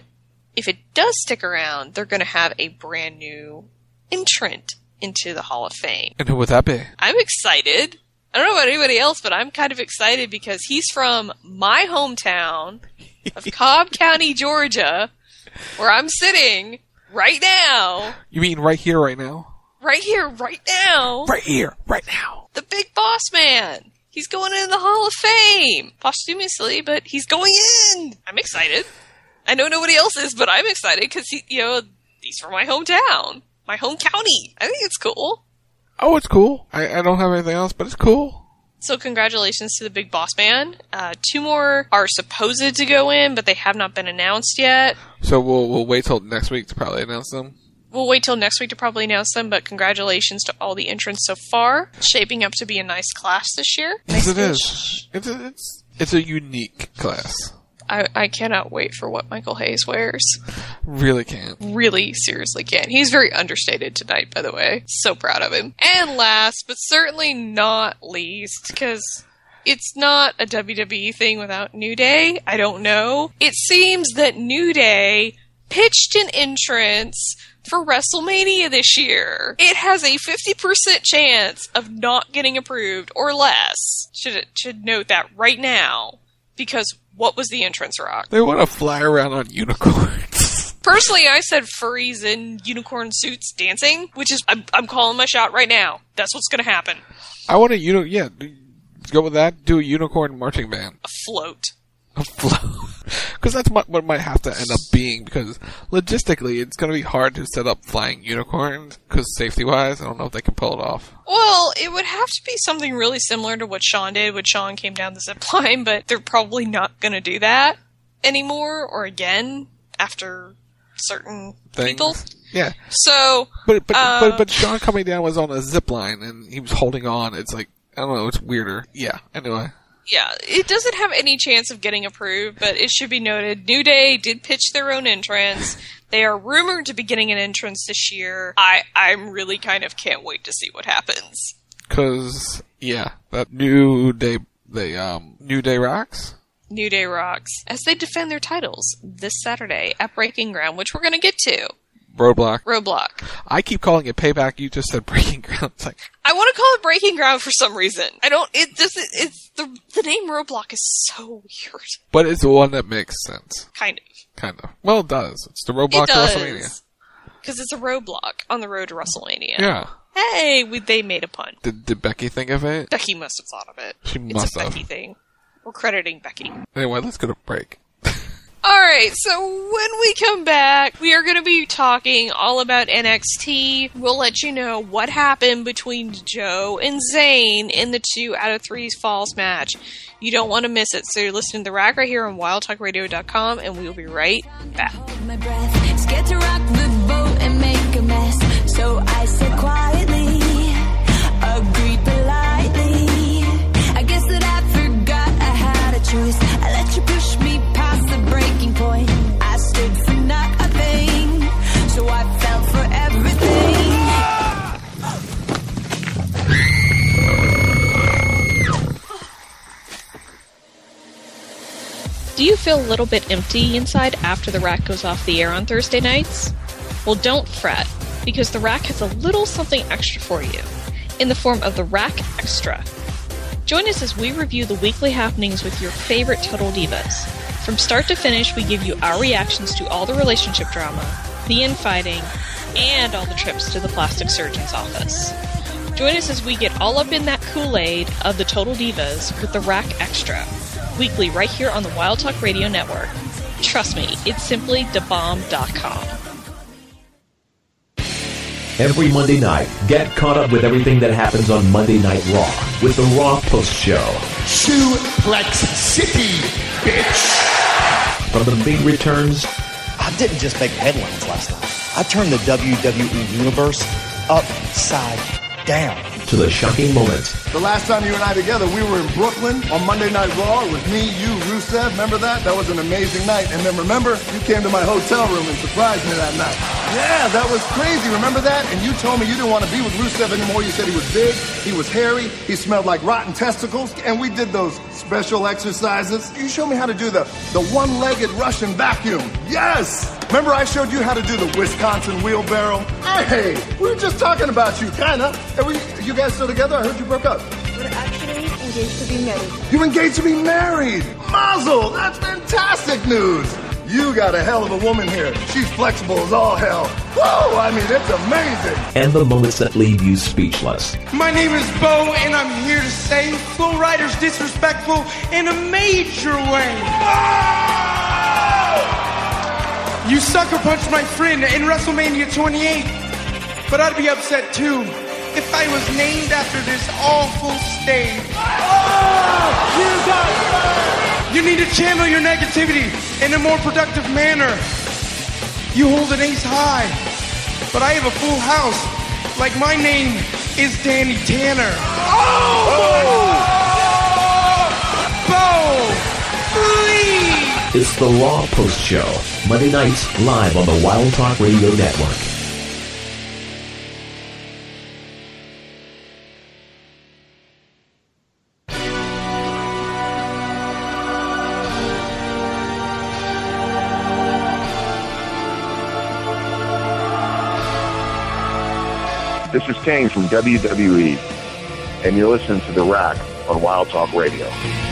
if it does stick around, they're going to have a brand new entrant into the Hall of Fame. And who would that be? I'm excited. I don't know about anybody else, but I'm kind of excited because he's from my hometown of Cobb County, Georgia, where I'm sitting right now. You mean right here, right now? Right here, right now. Right here, right now. The Big Boss Man. He's going in the Hall of Fame. Posthumously, but he's going in. I'm excited. I know nobody else is, but I'm excited because, he, you know, he's from my hometown. My home county. I think it's cool. Oh, it's cool. I, I don't have anything else, but it's cool. So congratulations to the Big Boss Man. Uh, two more are supposed to go in, but they have not been announced yet. So we'll we'll wait till next week to probably announce them? We'll wait till next week to probably announce them, but congratulations to all the entrants so far. Shaping up to be a nice class this year. Yes, nice it is. It's a, it's, it's a unique class. I, I cannot wait for what Michael Hayes wears. Really can't. Really, seriously can't. He's very understated tonight, by the way. So proud of him. And last, but certainly not least, because it's not a W W E thing without New Day. I don't know. It seems that New Day pitched an entrance for WrestleMania this year. It has a fifty percent chance of not getting approved or less. Should should note that right now. Because what was the entrance, Rock? They want to fly around on unicorns. Personally, I said furries in unicorn suits dancing, which is, I'm, I'm calling my shot right now. That's what's going to happen. I want a uni- yeah, go with that. Do a unicorn marching band. A float. A float. Because that's what it might have to end up being, because logistically, it's going to be hard to set up flying unicorns, because safety-wise, I don't know if they can pull it off. Well, it would have to be something really similar to what Sean did when Sean came down the zip line, but they're probably not going to do that anymore, or again, after certain Things. people. Yeah. So, But but, uh, but but Sean coming down was on a zip line, and he was holding on. It's like, I don't know, it's weirder. Yeah, anyway. Yeah, it doesn't have any chance of getting approved, but it should be noted, New Day did pitch their own entrance. They are rumored to be getting an entrance this year. I, I'm really kind of can't wait to see what happens. Cause, yeah, that New Day, they, um, New Day rocks? New Day rocks. As they defend their titles this Saturday at Breaking Ground, which we're gonna get to. Roadblock. Roadblock. I keep calling it Payback. You just said Breaking Ground. It's like, I want to call it Breaking Ground for some reason. I don't, it doesn't, it's, the, the name Roadblock is so weird. but it's the one that makes sense. Kind of. Kind of. Well, it does. It's the Roadblock It to does. WrestleMania. Because it's a roadblock on the road to WrestleMania. Yeah. Hey, we, they made a pun. Did, did Becky think of it? Becky must have thought of it. She it's must a have. Becky thing. We're crediting Becky. Anyway, let's go to break. Alright, so when we come back, we are going to be talking all about N X T. We'll let you know what happened between Joe and Zayn in the two out of three falls match. You don't want to miss it, so you're listening to The Rack right here on wild talk radio dot com, and we will be right back. My breath, scared to rock the boat and make a mess, so I said quietly, agreed politely. I guess that I forgot I had a choice. I let you push me past the breaking point. I stood for nothing, so I fell for everything. Do you feel a little bit empty inside after The Rack goes off the air on Thursday nights? Well, don't fret, because The Rack has a little something extra for you, in the form of The Rack Extra. Join us as we review the weekly happenings with your favorite Total Divas. From start to finish, we give you our reactions to all the relationship drama, the infighting, and all the trips to the plastic surgeon's office. Join us as we get all up in that Kool-Aid of the Total Divas with The Rack Extra, weekly right here on the Wild Talk Radio Network. Trust me, it's simply da bomb dot com. Every Monday night, get caught up with everything that happens on Monday Night Raw with the Raw Post Show. Suplex City, bitch! From the big returns... I didn't just make headlines last night. I turned the W W E Universe upside down. To the shocking moments. The last time you and I together, we were in Brooklyn on Monday Night Raw. It was me, you, Rusev. Remember that? That was an amazing night. And then remember, you came to my hotel room and surprised me that night. Yeah, that was crazy. Remember that? And you told me you didn't want to be with Rusev anymore. You said he was big, he was hairy, he smelled like rotten testicles. And we did those special exercises. You showed me how to do the, the one-legged Russian vacuum. Yes! Remember I showed you how to do the Wisconsin wheelbarrow? Hey, we were just talking about you, kinda. Are we, you guys still together? I heard you broke up. We're actually engaged to be married. You engaged to be married? Mazel! That's fantastic news! You got a hell of a woman here. She's flexible as all hell. Whoa, I mean, it's amazing. And the moments that leave you speechless. My name is Bo, and I'm here to say Flow Rider's disrespectful in a major way. You sucker punched my friend in WrestleMania twenty-eight, but I'd be upset too if I was named after this awful stage. Oh, you got You need to channel your negativity in a more productive manner. You hold an ace high, but I have a full house. Like my name is Danny Tanner. Oh! Bo! Please! It's the Raw Post Show, Monday nights live on the Wild Talk Radio Network. This is Kane from W W E, and you're listening to The Rack on Wild Talk Radio.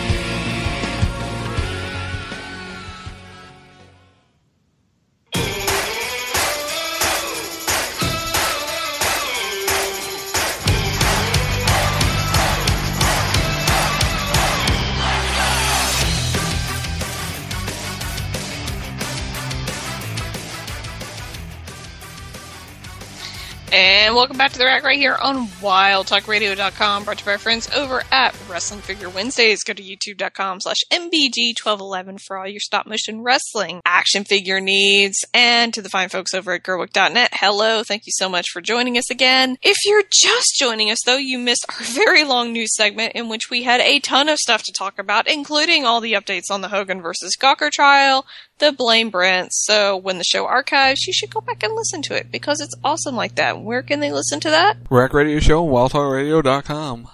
And welcome back to The Rack right here on wild talk radio dot com, brought to you by our friends over at Wrestling Figure Wednesdays. Go to youtube dot com slash M B G twelve eleven for all your stop motion wrestling action figure needs. And to the fine folks over at Gerwick dot net, hello, thank you so much for joining us again. If you're just joining us, though, you missed our very long news segment in which we had a ton of stuff to talk about, including all the updates on the Hogan versus Gawker trial, the Blame Brent. So when the show archives, you should go back and listen to it because it's awesome like that. Where can they listen to that? Rack Radio Show, wild talk radio dot com.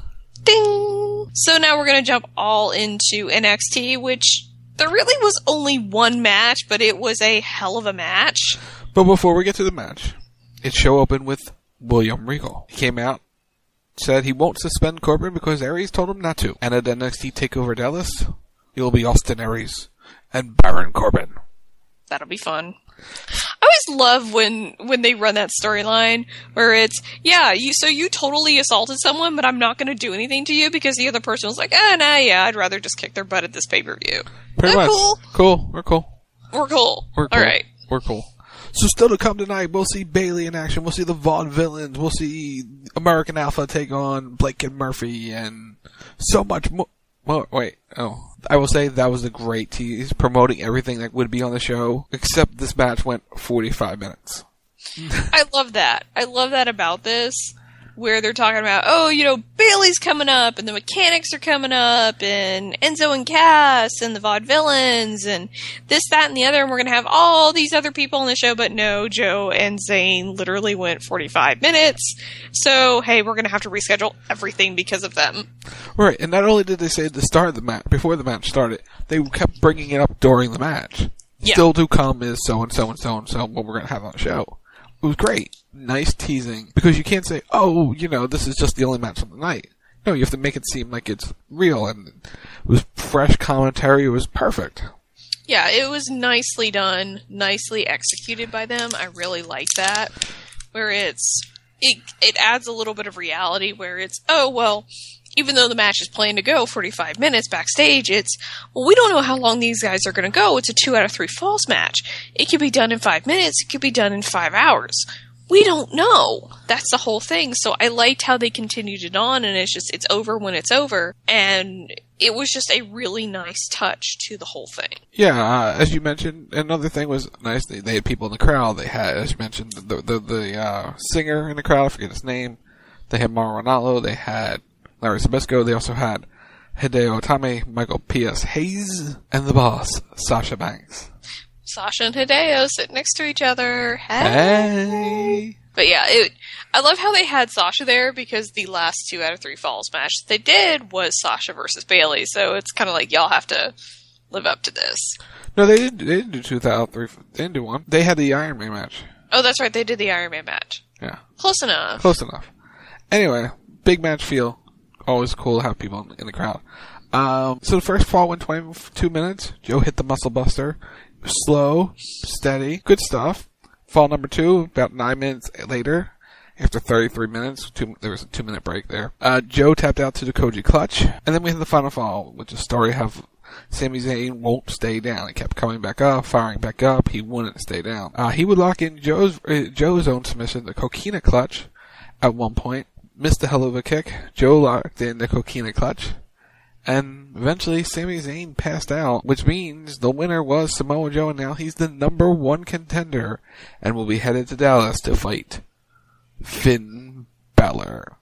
Ding! So now we're going to jump all into N X T, which there really was only one match, but it was a hell of a match. But before we get to the match, its show opened with William Regal. He came out, said he won't suspend Corbin because Aries told him not to. And at N X T TakeOver Dallas, it'll be Austin Aries and Baron Corbin. That'll be fun. I always love when when they run that storyline where it's, yeah, you so you totally assaulted someone, but I'm not going to do anything to you because the other person was like, ah, nah, yeah, I'd rather just kick their butt at this pay-per-view. Pretty much. Cool? Cool. We're cool. We're cool. We're cool. All right. We're cool. So still to come tonight, we'll see Bayley in action. We'll see the Vaudevillains. We'll see American Alpha take on Blake and Murphy and so much more. Well, wait, oh. I will say that was a great tease, promoting everything that would be on the show, except this match went forty-five minutes. I love that. I love that about this, where they're talking about, oh, you know, Bayley's coming up, and the Mechanics are coming up, and Enzo and Cass, and the Vaudevillains, and this, that, and the other, and we're going to have all these other people on the show, but no, Joe and Zayn literally went forty-five minutes, so, hey, we're going to have to reschedule everything because of them. Right, and not only did they say at the start of the match, before the match started, they kept bringing it up during the match. Yeah. Still to come is so-and-so and so-and-so, what we're going to have on the show. It was great. Nice teasing. Because you can't say, oh, you know, this is just the only match of the night. No, you have to make it seem like it's real, and it was fresh commentary. It was perfect. Yeah, it was nicely done, nicely executed by them. I really like that. Where it's, it, it adds a little bit of reality where it's, oh, well, even though the match is planned to go forty-five minutes backstage, it's, well, we don't know how long these guys are going to go. It's a two out of three falls match. It could be done in five minutes. It could be done in five hours. We don't know. That's the whole thing. So I liked how they continued it on, and it's just, it's over when it's over. And it was just a really nice touch to the whole thing. Yeah, uh, as you mentioned, another thing was nice. They, they had people in the crowd. They had, as you mentioned, the the, the uh, singer in the crowd. I forget his name. They had Mauro Ranallo. They had Larry Zbyszko. They also had Hideo Itami, Michael P S. Hayes, and the boss, Sasha Banks. Sasha and Hideo sitting next to each other. Hey. Hey. But yeah, it, I love how they had Sasha there because the last two out of three falls match they did was Sasha versus Bayley. So it's kind of like y'all have to live up to this. No, they didn't. They didn't do two out of three. They didn't do one. They had the Iron Man match. Oh, that's right. They did the Iron Man match. Yeah. Close enough. Close enough. Anyway, big match feel. Always cool to have people in the crowd. Um, so the first fall went twenty-two minutes. Joe hit the Muscle Buster. Slow, steady, good stuff. Fall number two, about nine minutes later, after thirty-three minutes, two, there was a two-minute break there. Uh, Joe tapped out to the Koji Clutch, and then we had the final fall, which is a story of Sami Zayn won't stay down. He kept coming back up, firing back up. He wouldn't stay down. Uh, he would lock in Joe's uh, Joe's own submission, the Coquina Clutch, at one point. Missed the hell of a kick. Joe locked in the Coquina Clutch. And eventually Sami Zayn passed out, which means the winner was Samoa Joe, and now he's the number one contender and will be headed to Dallas to fight Finn Balor.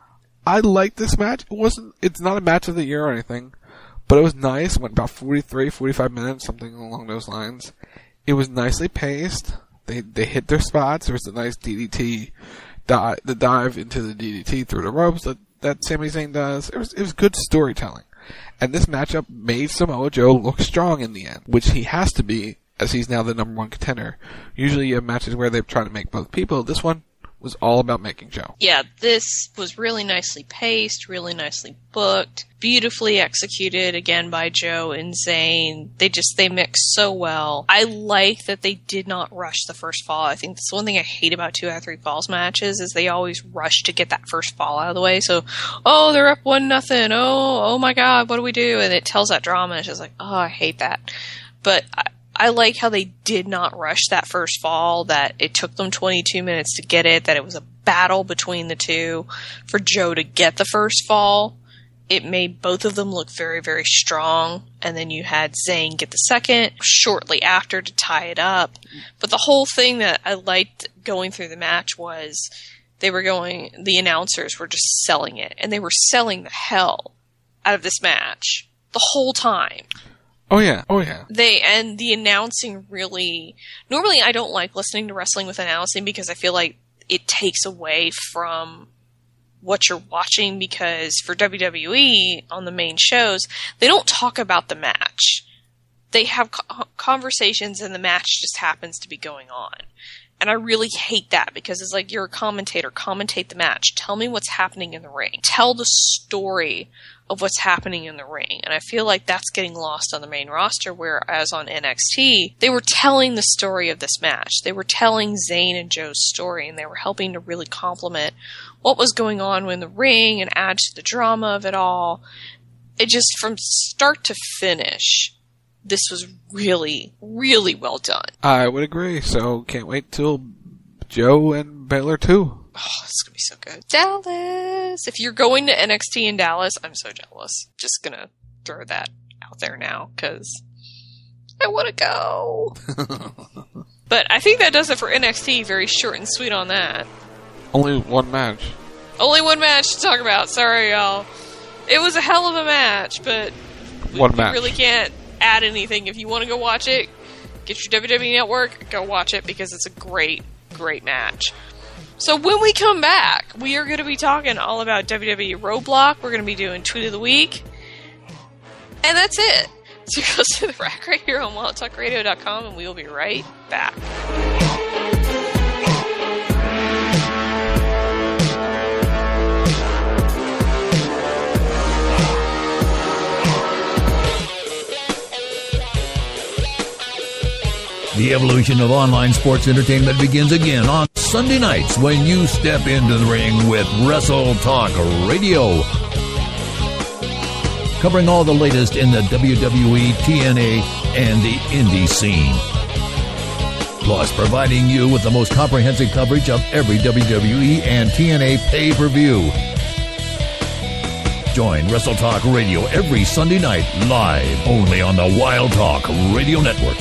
I liked this match. It wasn't, it's not a match of the year or anything, but it was nice. It went about forty-three, forty-five minutes, something along those lines. It was nicely paced. They they hit their spots. There was a nice D D T, di- the dive into the D D T through the ropes that, that Sami Zayn does. It was, it was good storytelling. And this matchup made Samoa Joe look strong in the end, which he has to be, as he's now the number one contender. Usually you have matches where they try to make both people. This one was all about making Joe. Yeah, this was really nicely paced, really nicely booked, beautifully executed, again, by Joe and Zayn. They just, they mix so well. I like that they did not rush the first fall. I think that's one thing I hate about two out of three falls matches, is they always rush to get that first fall out of the way. So, oh, they're up one nothing. Oh, oh my God, what do we do? And it tells that drama, and it's just like, oh, I hate that. But I, I like how they did not rush that first fall, that it took them twenty-two minutes to get it, that it was a battle between the two for Joe to get the first fall. It made both of them look very, very strong, and then you had Zayn get the second shortly after to tie it up. But the whole thing that I liked going through the match was they were going, the announcers were just selling it, and they were selling the hell out of this match the whole time. Oh yeah, oh yeah. They, and the announcing really, normally I don't like listening to wrestling with announcing because I feel like it takes away from what you're watching, because for W W E on the main shows, they don't talk about the match. They have co- conversations and the match just happens to be going on. And I really hate that, because it's like, you're a commentator, commentate the match. Tell me what's happening in the ring. Tell the story of what's happening in the ring. And I feel like that's getting lost on the main roster, whereas on N X T, they were telling the story of this match. They were telling Zayn and Joe's story, and they were helping to really complement what was going on in the ring and add to the drama of it all. It just, from start to finish, this was really, really well done. I would agree. So can't wait till Joe and Balor too. Oh, it's gonna be so good. Dallas! If you're going to N X T in Dallas, I'm so jealous. Just gonna throw that out there now, because I want to go. But I think that does it for N X T. Very short and sweet on that. Only one match. Only one match to talk about. Sorry, y'all. It was a hell of a match, but one we, match. we really can't add anything. If you want to go watch it, get your W W E Network, go watch it, because it's a great, great match. So when we come back, we are going to be talking all about W W E Roadblock. We're going to be doing Tweet of the Week. And that's it. So go to the rack right here on wild talk radio dot com, and we will be right back. The evolution of online sports entertainment begins again on Sunday nights when you step into the ring with Wrestle Talk Radio. Covering all the latest in the W W E, T N A, and the indie scene. Plus, providing you with the most comprehensive coverage of every W W E and T N A pay-per-view. Join Wrestle Talk Radio every Sunday night, live, only on the Wild Talk Radio Network.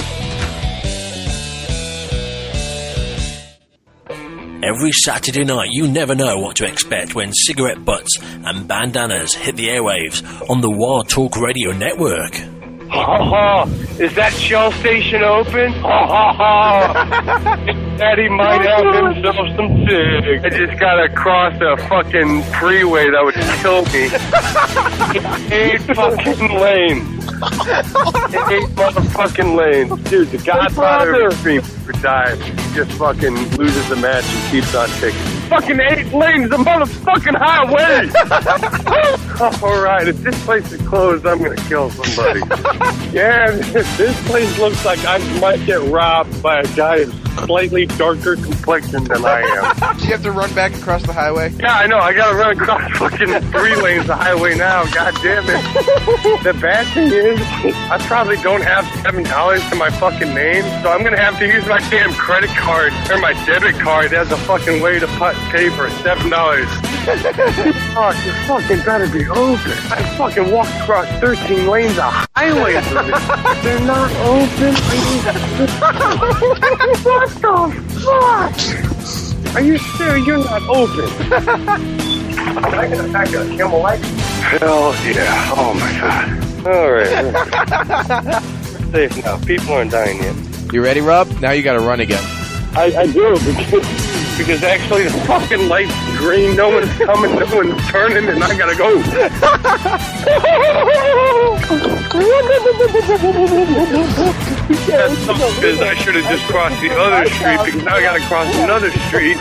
Every Saturday night, you never know what to expect when cigarette butts and bandanas hit the airwaves on the Wild Talk Radio Network. Ha ha! Is that Shell Station open? Ha ha ha! Daddy might have himself some cigs. I just gotta cross a fucking freeway that would kill me. Eight fucking lanes. Eight motherfucking lanes. Dude, the Godfather of Extreme dies. He just fucking loses the match and keeps on ticking. Fucking eight lanes, the motherfucking highway! Alright, if this place is closed, I'm gonna kill somebody. Yeah, this place looks like I might get robbed by a guy of slightly darker complexion than I am. Do you have to run back across the highway? Yeah, I know. I gotta run across fucking three lanes of highway now. God damn it. The bad thing is, I probably don't have seven dollars to my fucking name, so I'm gonna have to use my damn credit card or my debit card as a fucking way to put, pay for seven dollars. Fuck, this fucking better be open. I fucking walked across thirteen lanes of highways. They're not open. What the fuck? Are you serious? You're not open. I got a pack of Camel Light. Hell yeah. Oh my god. Alright. We're safe now. People aren't dying yet. You ready, Rob? Now you gotta run again. I, I do, because, because actually the fucking light's green, no one's coming, no one's turning, and I gotta go. That's something because I should have just crossed the other street, because now I gotta cross another street.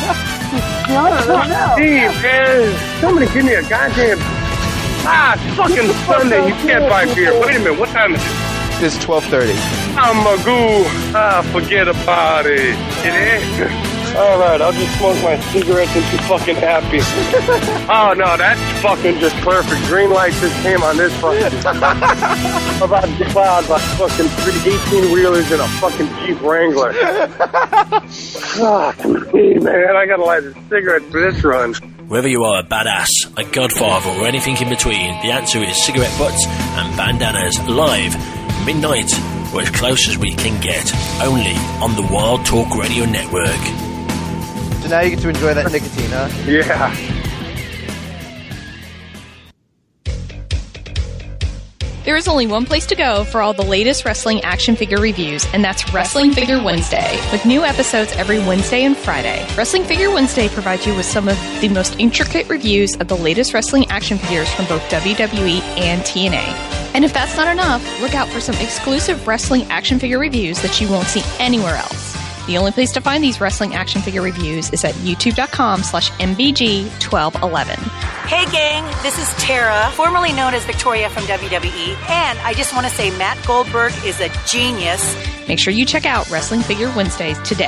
Steve, man, somebody give me a goddamn... Ah, it's fucking Sunday, you can't buy beer. Wait a minute, what time is it? It's twelve thirty. I'm a goo. Ah, forget about it. It is. Alright, I'll just smoke my cigarettes and be fucking happy. Oh, no, that's fucking just perfect. Green light just came on this fucking... about to get plowed by fucking eighteen-wheelers and a fucking Jeep Wrangler. Fuck me, man. I gotta light a cigarette for this run. Whether you are a badass, a godfather, or anything in between, the answer is cigarette butts and bandanas live, midnight, or as close as we can get, only on the Wild Talk Radio Network. So now you get to enjoy that nicotine, huh? Yeah. There is only one place to go for all the latest wrestling action figure reviews, and that's Wrestling Figure Wednesday, with new episodes every Wednesday and Friday. Wrestling Figure Wednesday provides you with some of the most intricate reviews of the latest wrestling action figures from both W W E and T N A. And if that's not enough, look out for some exclusive wrestling action figure reviews that you won't see anywhere else. The only place to find these wrestling action figure reviews is at youtube.com slash mbg1211. Hey gang, this is Tara, formerly known as Victoria from W W E, and I just want to say Matt Goldberg is a genius. Make sure you check out Wrestling Figure Wednesdays today.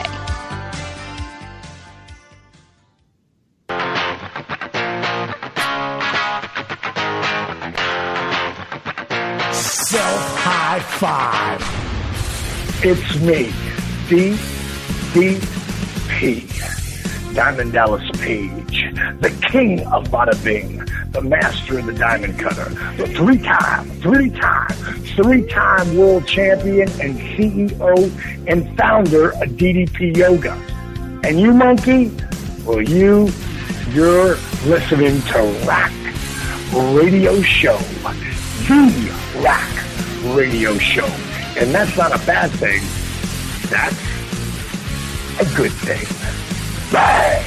Self-high five. It's me, D D P. Diamond Dallas Page, the king of bada bing, the master of the diamond cutter, the three-time, three-time, three-time world champion and C E O and founder of D D P Yoga. And you, monkey, well, you, you're listening to Rack Radio Show, the Rack Radio Show. And that's not a bad thing. That's a good thing. Bang!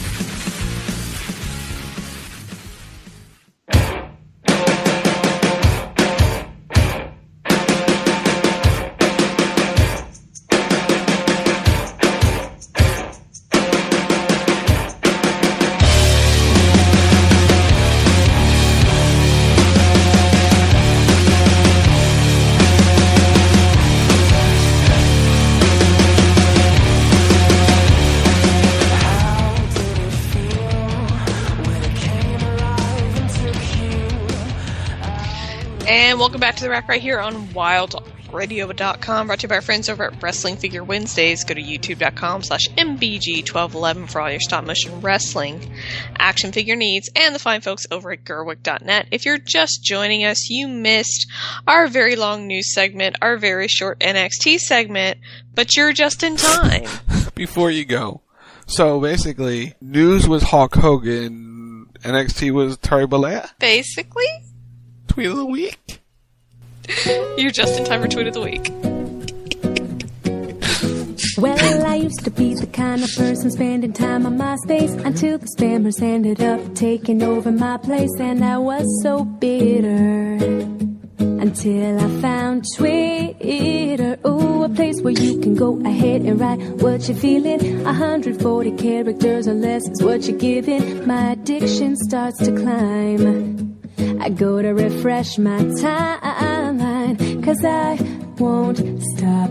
And welcome back to the Rack right here on wild radio dot com, brought to you by our friends over at Wrestling Figure Wednesdays. Go to youtube.com slash mbg1211 for all your stop motion wrestling action figure needs, and the fine folks over at gerwick dot net. If you're just joining us, you missed our very long news segment, our very short N X T segment, but you're just in time. Before you go, so basically, news was Hulk Hogan, N X T was Terry Bollea? Basically? Tweet of the week? You're just in time for Tweet of the Week. Well, I used to be the kind of person spending time on MySpace until the spammers ended up taking over my place, and I was so bitter until I found Twitter. Oh, a place where you can go ahead and write what you're feeling. one hundred forty characters or less is what you're giving. My addiction starts to climb. I go to refresh my timeline, 'cause I won't stop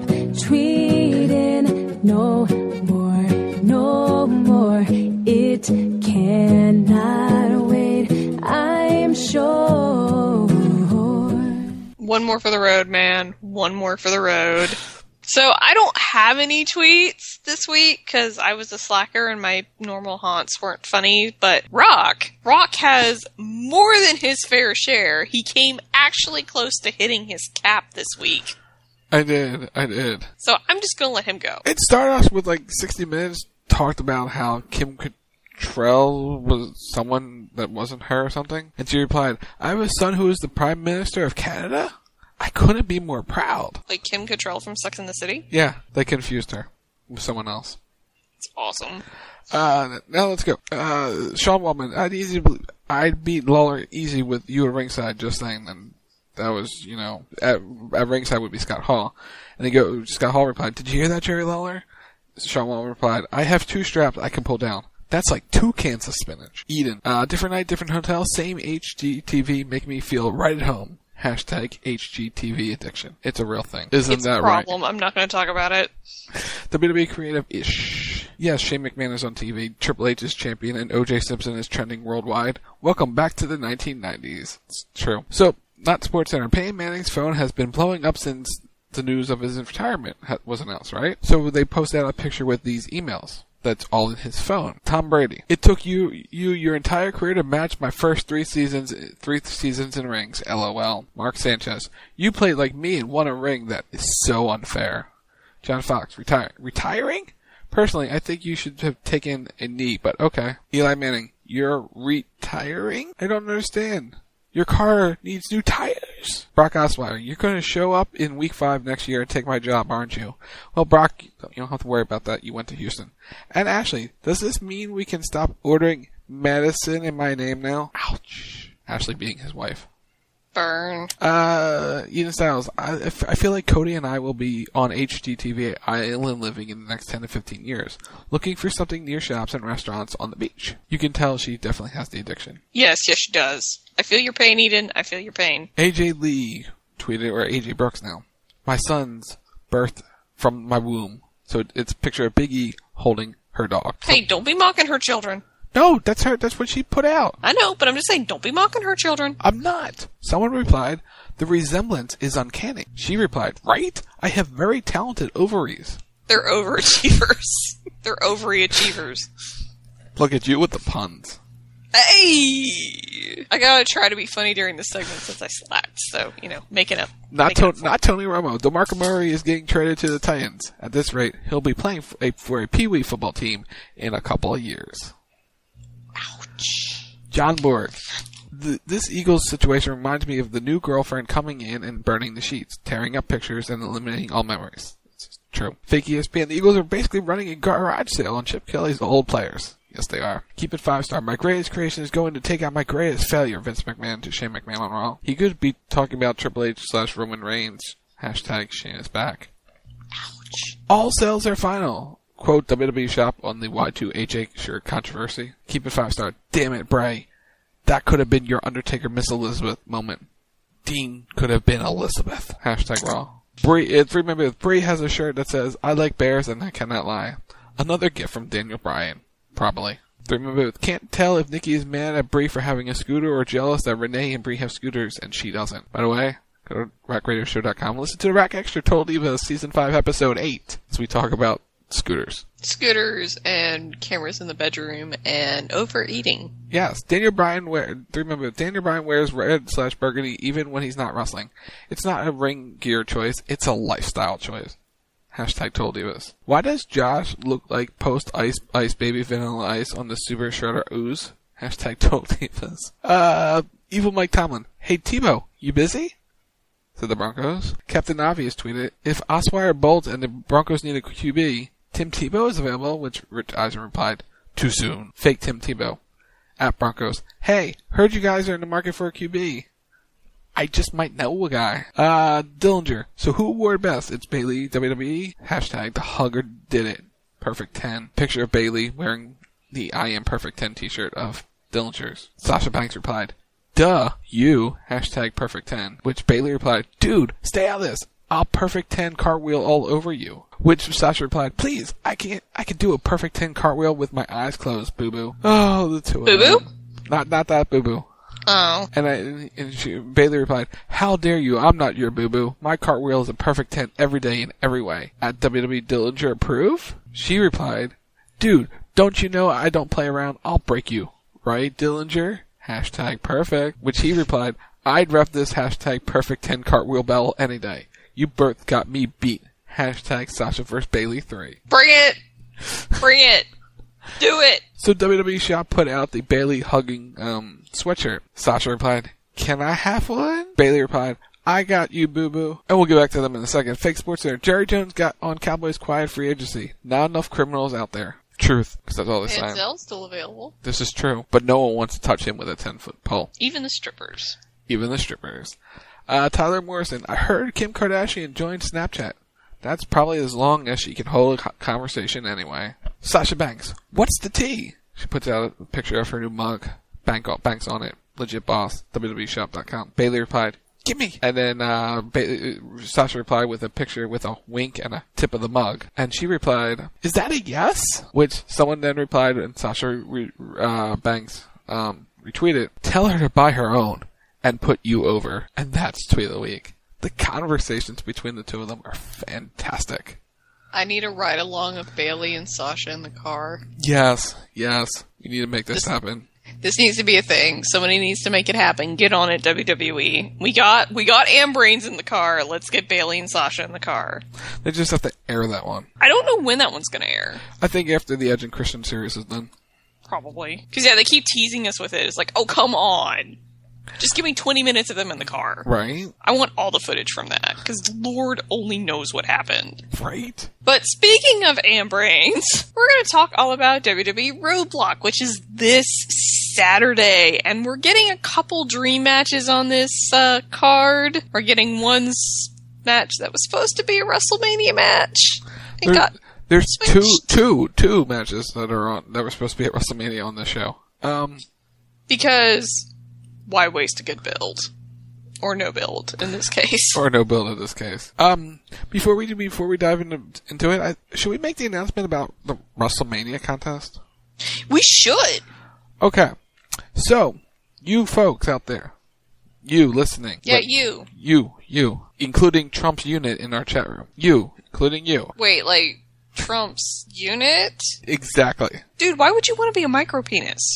tweeting no more, no more. It cannot wait, I'm sure. One more for the road, man. One more for the road. So I don't have any tweets this week because I was a slacker and my normal haunts weren't funny. But Rock, Rock has more than his fair share. He came actually close to hitting his cap this week. I did, I did. So I'm just going to let him go. It started off with like sixty minutes, talked about how Kim Cattrall was someone that wasn't her or something. And she replied, I have a son who is the Prime Minister of Canada? I couldn't be more proud. Like Kim Cattrall from Sex and the City? Yeah, they confused her with someone else. It's awesome. Uh, now let's go. Uh, Sean Waldman, I'd easy, I'd beat Lawler easy with you at ringside, just saying. And that was, you know, at, at ringside would be Scott Hall. And they go, Scott Hall replied, did you hear that, Jerry Lawler? Sean Waldman replied, I have two straps I can pull down. That's like two cans of spinach. Eden, uh, different night, different hotel, same H G T V, make me feel right at home. Hashtag H G T V addiction. It's a real thing. Isn't it's that a problem. Right? I'm not going to talk about it. W W E creative-ish. Yes, Shane McMahon is on T V. Triple H is champion, and O J Simpson is trending worldwide. Welcome back to the nineteen nineties. It's true. So, not Sports Center. Peyton Manning's phone has been blowing up since the news of his retirement was announced, right? So they posted out a picture with these emails. That's all in his phone. Tom Brady. It took you, you, your entire career to match my first three seasons, three seasons in rings. LOL. Mark Sanchez. You played like me and won a ring that is so unfair. John Fox. Retire, retiring? Personally, I think you should have taken a knee, but okay. Eli Manning. You're retiring? I don't understand. Your car needs new tires. Brock Osweiler, you're going to show up in week five next year and take my job, aren't you? Well, Brock, you don't have to worry about that. You went to Houston. And Ashley, does this mean we can stop ordering medicine in my name now? Ouch. Ashley being his wife. Burn. Uh, Eden Styles, I, I feel like Cody and I will be on H G T V Island living in the next ten to fifteen years, looking for something near shops and restaurants on the beach. You can tell she definitely has the addiction. Yes, yes she does. I feel your pain, Eden. I feel your pain. A J Lee tweeted, or A J Brooks now, my son's birth from my womb. So it's a picture of Big E holding her dog. Hey, so, don't be mocking her children. No, that's her. That's what she put out. I know, but I'm just saying, don't be mocking her children. I'm not. Someone replied, the resemblance is uncanny. She replied, right? I have very talented ovaries. They're overachievers. They're ovary achievers. Look at you with the puns. Hey! I gotta try to be funny during this segment since I slacked, so, you know, make it up. Not, to- not Tony Romo. DeMarco Murray is getting traded to the Titans. At this rate, he'll be playing for a, for a Pee Wee football team in a couple of years. Ouch. John Borg. The, this Eagles situation reminds me of the new girlfriend coming in and burning the sheets, tearing up pictures, and eliminating all memories. It's true. Fake E S P N. The Eagles are basically running a garage sale on Chip Kelly's old players. Yes, they are. Keep it five star. My greatest creation is going to take out my greatest failure. Vince McMahon to Shane McMahon on Raw. He could be talking about Triple H slash Roman Reigns. Hashtag Shane is back. Ouch. All sales are final. Quote W W E shop on the Y two H A shirt controversy. Keep it five star. Damn it, Bray. That could have been your Undertaker Miss Elizabeth moment. Dean could have been Elizabeth. Hashtag Raw. Brie, uh, remember, Brie has a shirt that says, I like bears and I cannot lie. Another gift from Daniel Bryan. Probably. Remember, can't tell if Nikki is mad at Brie for having a scooter or jealous that Renee and Brie have scooters and she doesn't. By the way, go to rack radio show dot com. Listen to the Rack Extra Total Divas Season five Episode eight as we talk about scooters. Scooters and cameras in the bedroom and overeating. Yes, Daniel Bryan wear. Remember, Daniel Bryan wears red slash burgundy even when he's not wrestling. It's not a ring gear choice. It's a lifestyle choice. Hashtag Total Divas. Why does Josh look like post Ice Ice Baby Vanilla Ice on the Super Shredder Ooze? Hashtag Total Divas. Uh, Evil Mike Tomlin. Hey Tebow, you busy? Said the Broncos. Captain Obvious tweeted, if Osweiler bolts and the Broncos need a Q B, Tim Tebow is available, which Rich Eisen replied, too soon. Fake Tim Tebow. At Broncos, hey, heard you guys are in the market for a Q B. I just might know a guy. Uh, Dillinger. So who wore it best? It's Bayley, W W E. Hashtag the hugger did it. Perfect ten. Picture of Bayley wearing the I Am Perfect ten t-shirt of Dillinger's. Sasha Banks replied, duh, you. Hashtag Perfect ten. Which Bayley replied, dude, stay out of this. I'll Perfect ten cartwheel all over you. Which Sasha replied, please, I can't, I can do a Perfect ten cartwheel with my eyes closed, boo-boo. Oh, the two of them. Boo-boo? Not, not that boo-boo. Oh. And, I, and she, Bayley replied, how dare you, I'm not your boo-boo. My cartwheel is a perfect ten every day in every way. At W W E Dillinger approve? She replied, dude, don't you know I don't play around, I'll break you. Right, Dillinger? Hashtag perfect. Which he replied, I'd rep this hashtag perfect ten cartwheel battle any day. You both got me beat. Hashtag Sasha versus Bayley three. Bring it! Bring it! Do it! So W W E Shop put out the Bayley hugging um, sweatshirt. Sasha replied, can I have one? Bayley replied, I got you, boo-boo. And we'll get back to them in a second. Fake Sports Center. Jerry Jones got on Cowboys quiet free agency. Not enough criminals out there. Truth, because that's all they say. Manziel's still available. This is true, but no one wants to touch him with a ten-foot pole. Even the strippers. Even the strippers. Uh, Tyler Morrison. I heard Kim Kardashian joined Snapchat. That's probably as long as she can hold a conversation anyway. Sasha Banks. What's the tea? She puts out a picture of her new mug. Bank Banks on it. Legit boss. W W E shop dot com. Bayley replied, gimme! And then uh, ba- Sasha replied with a picture with a wink and a tip of the mug. And she replied, is that a yes? Which someone then replied, and Sasha re- uh, Banks um, retweeted, tell her to buy her own and put you over. And that's Tweet of the Week. The conversations between the two of them are fantastic. I need a ride along of Bayley and Sasha in the car. Yes, yes. We need to make this, this happen. This needs to be a thing. Somebody needs to make it happen. Get on it, W W E. We got we got Ambrains in the car. Let's get Bayley and Sasha in the car. They just have to air that one. I don't know when that one's going to air. I think after the Edge and Christian series is done. Probably. Because, yeah, they keep teasing us with it. It's like, oh, come on. Just give me twenty minutes of them in the car. Right. I want all the footage from that, because Lord only knows what happened. Right. But speaking of Ambrains, we're going to talk all about W W E Roadblock, which is this Saturday. And we're getting a couple dream matches on this uh, card. We're getting one s- match that was supposed to be a WrestleMania match. It there, got there's switched. two, two, two matches that are on that were supposed to be at WrestleMania on this show. Um, Because... why waste a good build? Or no build, in this case. Or no build in this case. Um, before we before we dive into into it, I, should we make the announcement about the WrestleMania contest? We should! Okay. So, you folks out there, you listening. Yeah, like, you. You, you. Including Trump's unit in our chat room. You, including you. Wait, like, Trump's unit? Exactly. Dude, why would you want to be a micropenis?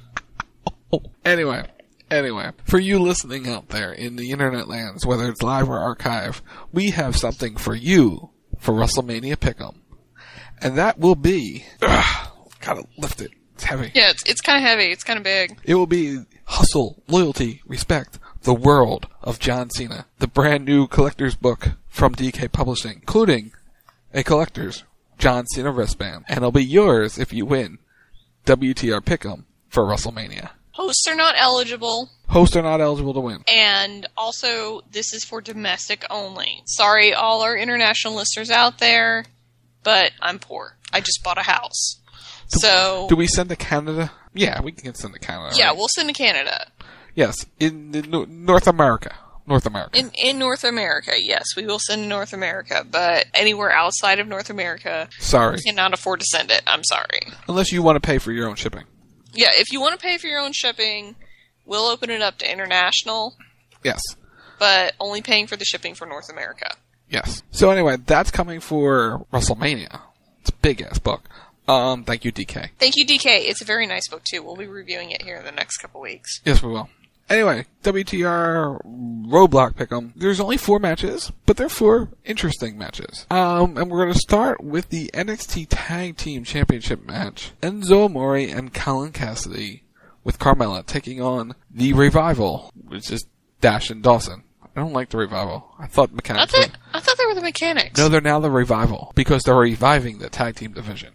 Oh, anyway. Anyway, for you listening out there in the internet lands, whether it's live or archive, we have something for you for WrestleMania Pick'em. And that will be... Ugh, gotta lift it. It's heavy. Yeah, it's it's kind of heavy. It's kind of big. It will be Hustle, Loyalty, Respect, The World of John Cena. The brand new collector's book from D K Publishing, including a collector's John Cena wristband. And it'll be yours if you win W T R Pick'em for WrestleMania. Hosts are not eligible. Hosts are not eligible to win. And also, this is for domestic only. Sorry, all our international listeners out there, but I'm poor. I just bought a house. Do, so... Do we send to Canada? Yeah, we can send to Canada. Yeah, right? we'll send to Canada. Yes, in, in North America. North America. In in North America, yes, we will send to North America, but anywhere outside of North America, sorry, we cannot afford to send it. I'm sorry. Unless you want to pay for your own shipping. Yeah, if you want to pay for your own shipping, we'll open it up to international. Yes. But only paying for the shipping for North America. Yes. So anyway, that's coming for WrestleMania. It's a big-ass book. Um, thank you, D K. Thank you, D K. It's a very nice book, too. We'll be reviewing it here in the next couple weeks. Yes, we will. Anyway, W T R Roadblock Pick'em. There's only four matches, but they're four interesting matches. Um, and we're going to start with the N X T Tag Team Championship match. Enzo Amore and Colin Cassidy with Carmella taking on The Revival, which is Dash and Dawson. I don't like the Revival. I thought I Mechanics thought, were... I thought they were the Mechanics. No, they're now the Revival, because they're reviving the tag team division.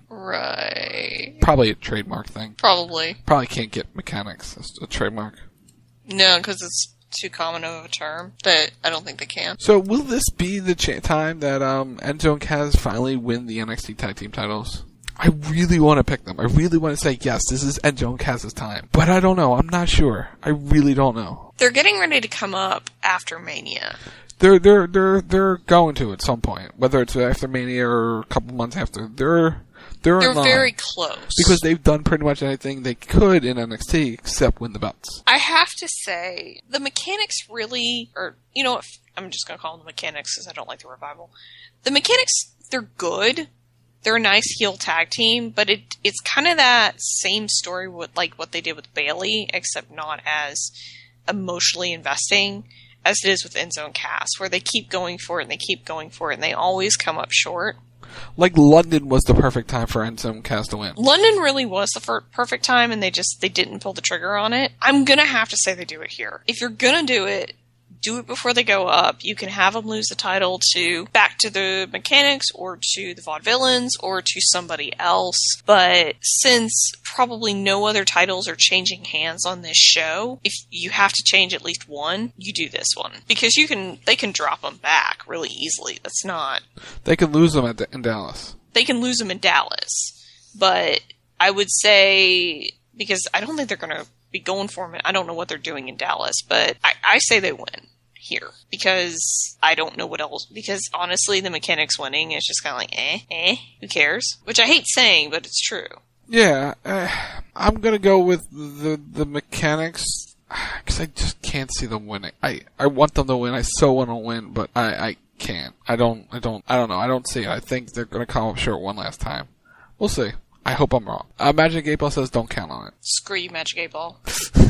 Right. Probably a trademark thing. Probably. Probably can't get Mechanics as a trademark. No, because it's too common of a term that I don't think they can. So will this be the cha- time that um, Enzo and Kaz finally win the N X T tag team titles? I really want to pick them. I really want to say, yes, this is Enzo and Kaz's time. But I don't know. I'm not sure. I really don't know. They're getting ready to come up after Mania. They're they're they're they're going to at some point, whether it's after Mania or a couple months after. They're they're They're in line. very close. Because they've done pretty much anything they could in N X T except win the belts. I have to say, the Mechanics really, or, you know what, I'm just going to call them the Mechanics because I don't like the Revival. The Mechanics, they're good. They're a nice heel tag team, but it it's kind of that same story with like what they did with Bayley, except not as emotionally investing as it is with Enzo and Cass, where they keep going for it and they keep going for it and they always come up short. Like London was the perfect time for Enzo and Cass to win. London really was the fir- perfect time, and they just they didn't pull the trigger on it. I'm gonna have to say they do it here. If you're gonna do it, do it before they go up. You can have them lose the title to back to the Mechanics or to the Vaudevillains or to somebody else. But since probably no other titles are changing hands on this show, if you have to change at least one, you do this one. Because you can, they can drop them back really easily. That's not... They can lose them at the, in Dallas. They can lose them in Dallas. But I would say, because I don't think they're going to be going for them. I don't know what they're doing in Dallas, but I, I say they win here because I don't know what else. Because honestly, the Mechanics winning is just kind of like, eh, eh, who cares? Which I hate saying, but it's true. Yeah, uh, I'm gonna go with the the Mechanics because I just can't see them winning. I, I want them to win. I so want to win, but I, I can't. I don't. I don't. I don't know. I don't see it. I think they're gonna come up short one last time. We'll see. I hope I'm wrong. Uh, Magic eight Ball says don't count on it. Screw you, Magic eight Ball.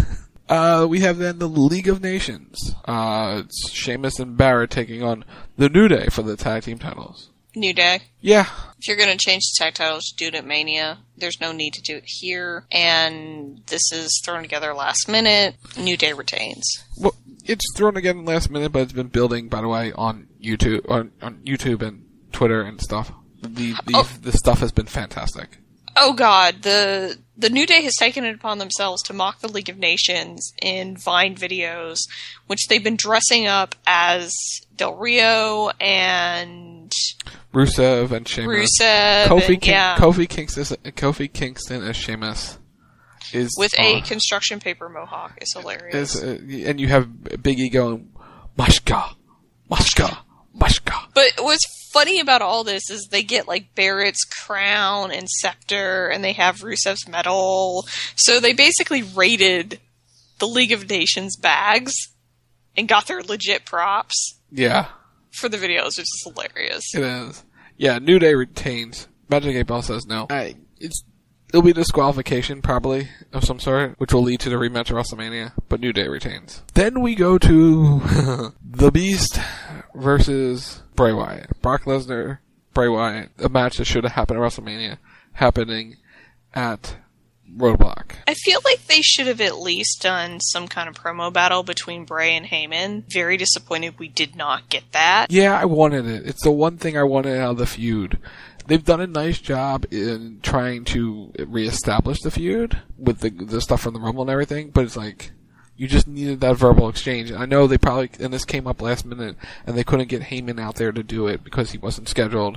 uh, we have then the League of Nations. Uh, it's Sheamus and Barrett taking on the New Day for the tag team titles. New Day. Yeah. If you're going to change the tag titles, do it at Mania. There's no need to do it here. And this is thrown together last minute. New Day retains. Well, it's thrown together last minute, but it's been building, by the way, on YouTube, on, on YouTube and Twitter and stuff. The the, Oh. the stuff has been fantastic. Oh god, the the New Day has taken it upon themselves to mock the League of Nations in Vine videos, which they've been dressing up as Del Rio and Rusev and Sheamus. Rusev Kofi, and, King, yeah. Kofi Kingston, Kofi Kingston as Sheamus is with a uh, construction paper mohawk. It's hilarious. is, uh, and you have Big E going, Mashka, Mashka, Mashka. But what's funny about all this is they get like Barrett's crown and scepter, and they have Rusev's medal. So they basically raided the League of Nations bags and got their legit props Yeah, for the videos, which is hilarious. it is. Yeah, New Day retains. Magic eight Ball says no. I, it's It'll be disqualification, probably, of some sort, which will lead to the rematch of WrestleMania, but New Day retains. Then we go to The Beast versus Bray Wyatt. Brock Lesnar, Bray Wyatt, a match that should have happened at WrestleMania, happening at Roadblock. I feel like they should have at least done some kind of promo battle between Bray and Heyman. Very disappointed we did not get that. Yeah, I wanted it. It's the one thing I wanted out of the feud. They've done a nice job in trying to reestablish the feud with the the stuff from the Rumble and everything, but it's like, you just needed that verbal exchange. I know they probably, and this came up last minute, and they couldn't get Heyman out there to do it because he wasn't scheduled.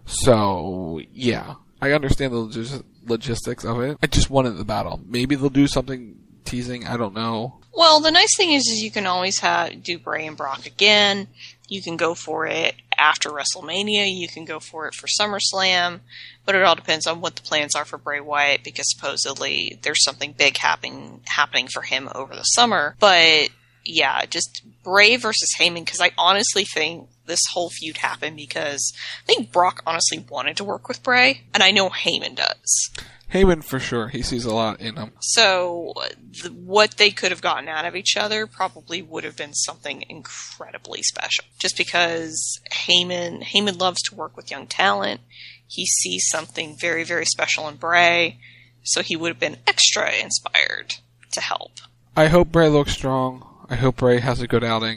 So, yeah. I understand the logis- logistics of it. I just wanted the battle. Maybe they'll do something teasing, I don't know. Well, the nice thing is, is you can always have do Bray and Brock again. You can go for it after WrestleMania. You can go for it for SummerSlam. But it all depends on what the plans are for Bray Wyatt, because supposedly there's something big happening happening for him over the summer. But yeah, just Bray versus Heyman, because I honestly think this whole feud happened because I think Brock honestly wanted to work with Bray, and I know Heyman does. Heyman, for sure. He sees a lot in him. So, the, what they could have gotten out of each other probably would have been something incredibly special. Just because Heyman, Heyman loves to work with young talent. He sees something very, very special in Bray. So he would have been extra inspired to help. I hope Bray looks strong. I hope Bray has a good outing.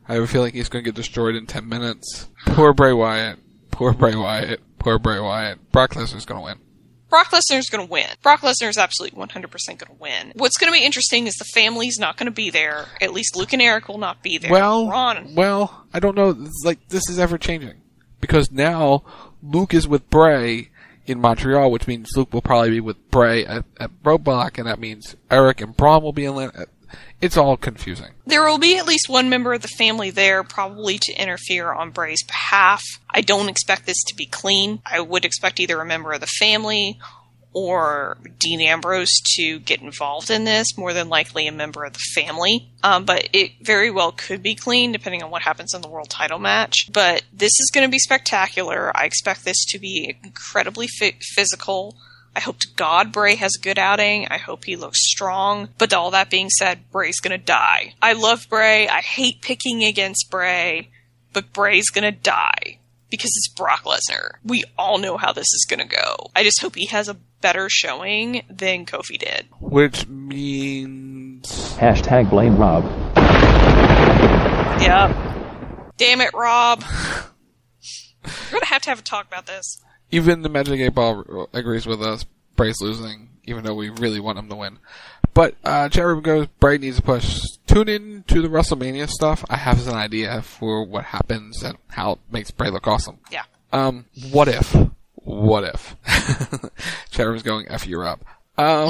I have a feeling he's going to get destroyed in ten minutes. Poor Bray Wyatt. Poor Bray Wyatt. Poor Bray Wyatt. Brock Lesnar's going to win. Brock Lesnar's going to win. Brock Lesnar's absolutely one hundred percent going to win. What's going to be interesting is the family's not going to be there. At least Luke and Eric will not be there. Well, Ron. well, I don't know. It's like, this is ever changing. Because now, Luke is with Bray in Montreal, which means Luke will probably be with Bray at, at Roadblock, and that means Eric and Braun will be in Atlanta. It's all confusing. There will be at least one member of the family there, probably to interfere on Bray's behalf. I don't expect this to be clean. I would expect either a member of the family or Dean Ambrose to get involved in this, more than likely a member of the family. Um, but it very well could be clean, depending on what happens in the world title match. But this is going to be spectacular. I expect this to be incredibly fi- physical. I hope to God Bray has a good outing. I hope he looks strong. But all that being said, Bray's going to die. I love Bray. I hate picking against Bray. But Bray's going to die. Because it's Brock Lesnar. We all know how this is going to go. I just hope he has a better showing than Kofi did. Which means... Hashtag blame Rob. Yep. Damn it, Rob. We're going to have to have a talk about this. Even the Magic eight Ball agrees with us. Bray's losing, even though we really want him to win. But uh, chat room goes, Bray needs a push. Tune in to the WrestleMania stuff. I have an idea for what happens and how it makes Bray look awesome. Yeah. Um, what if? What if? Chat room's going, F you up. Um,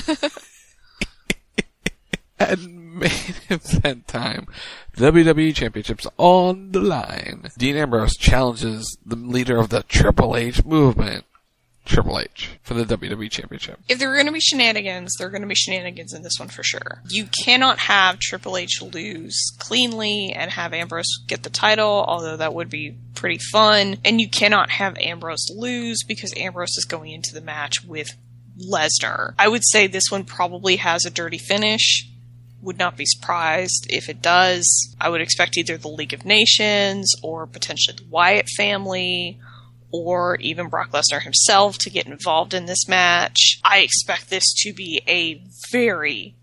and main event time. W W E Championships on the line. Dean Ambrose challenges the leader of the Triple H movement, Triple H, for the W W E Championship. If there are going to be shenanigans, there are going to be shenanigans in this one for sure. You cannot have Triple H lose cleanly and have Ambrose get the title, although that would be pretty fun. And you cannot have Ambrose lose because Ambrose is going into the match with Lesnar. I would say this one probably has a dirty finish. Would not be surprised if it does. I would expect either the League of Nations or potentially the Wyatt family or even Brock Lesnar himself to get involved in this match. I expect this to be a very,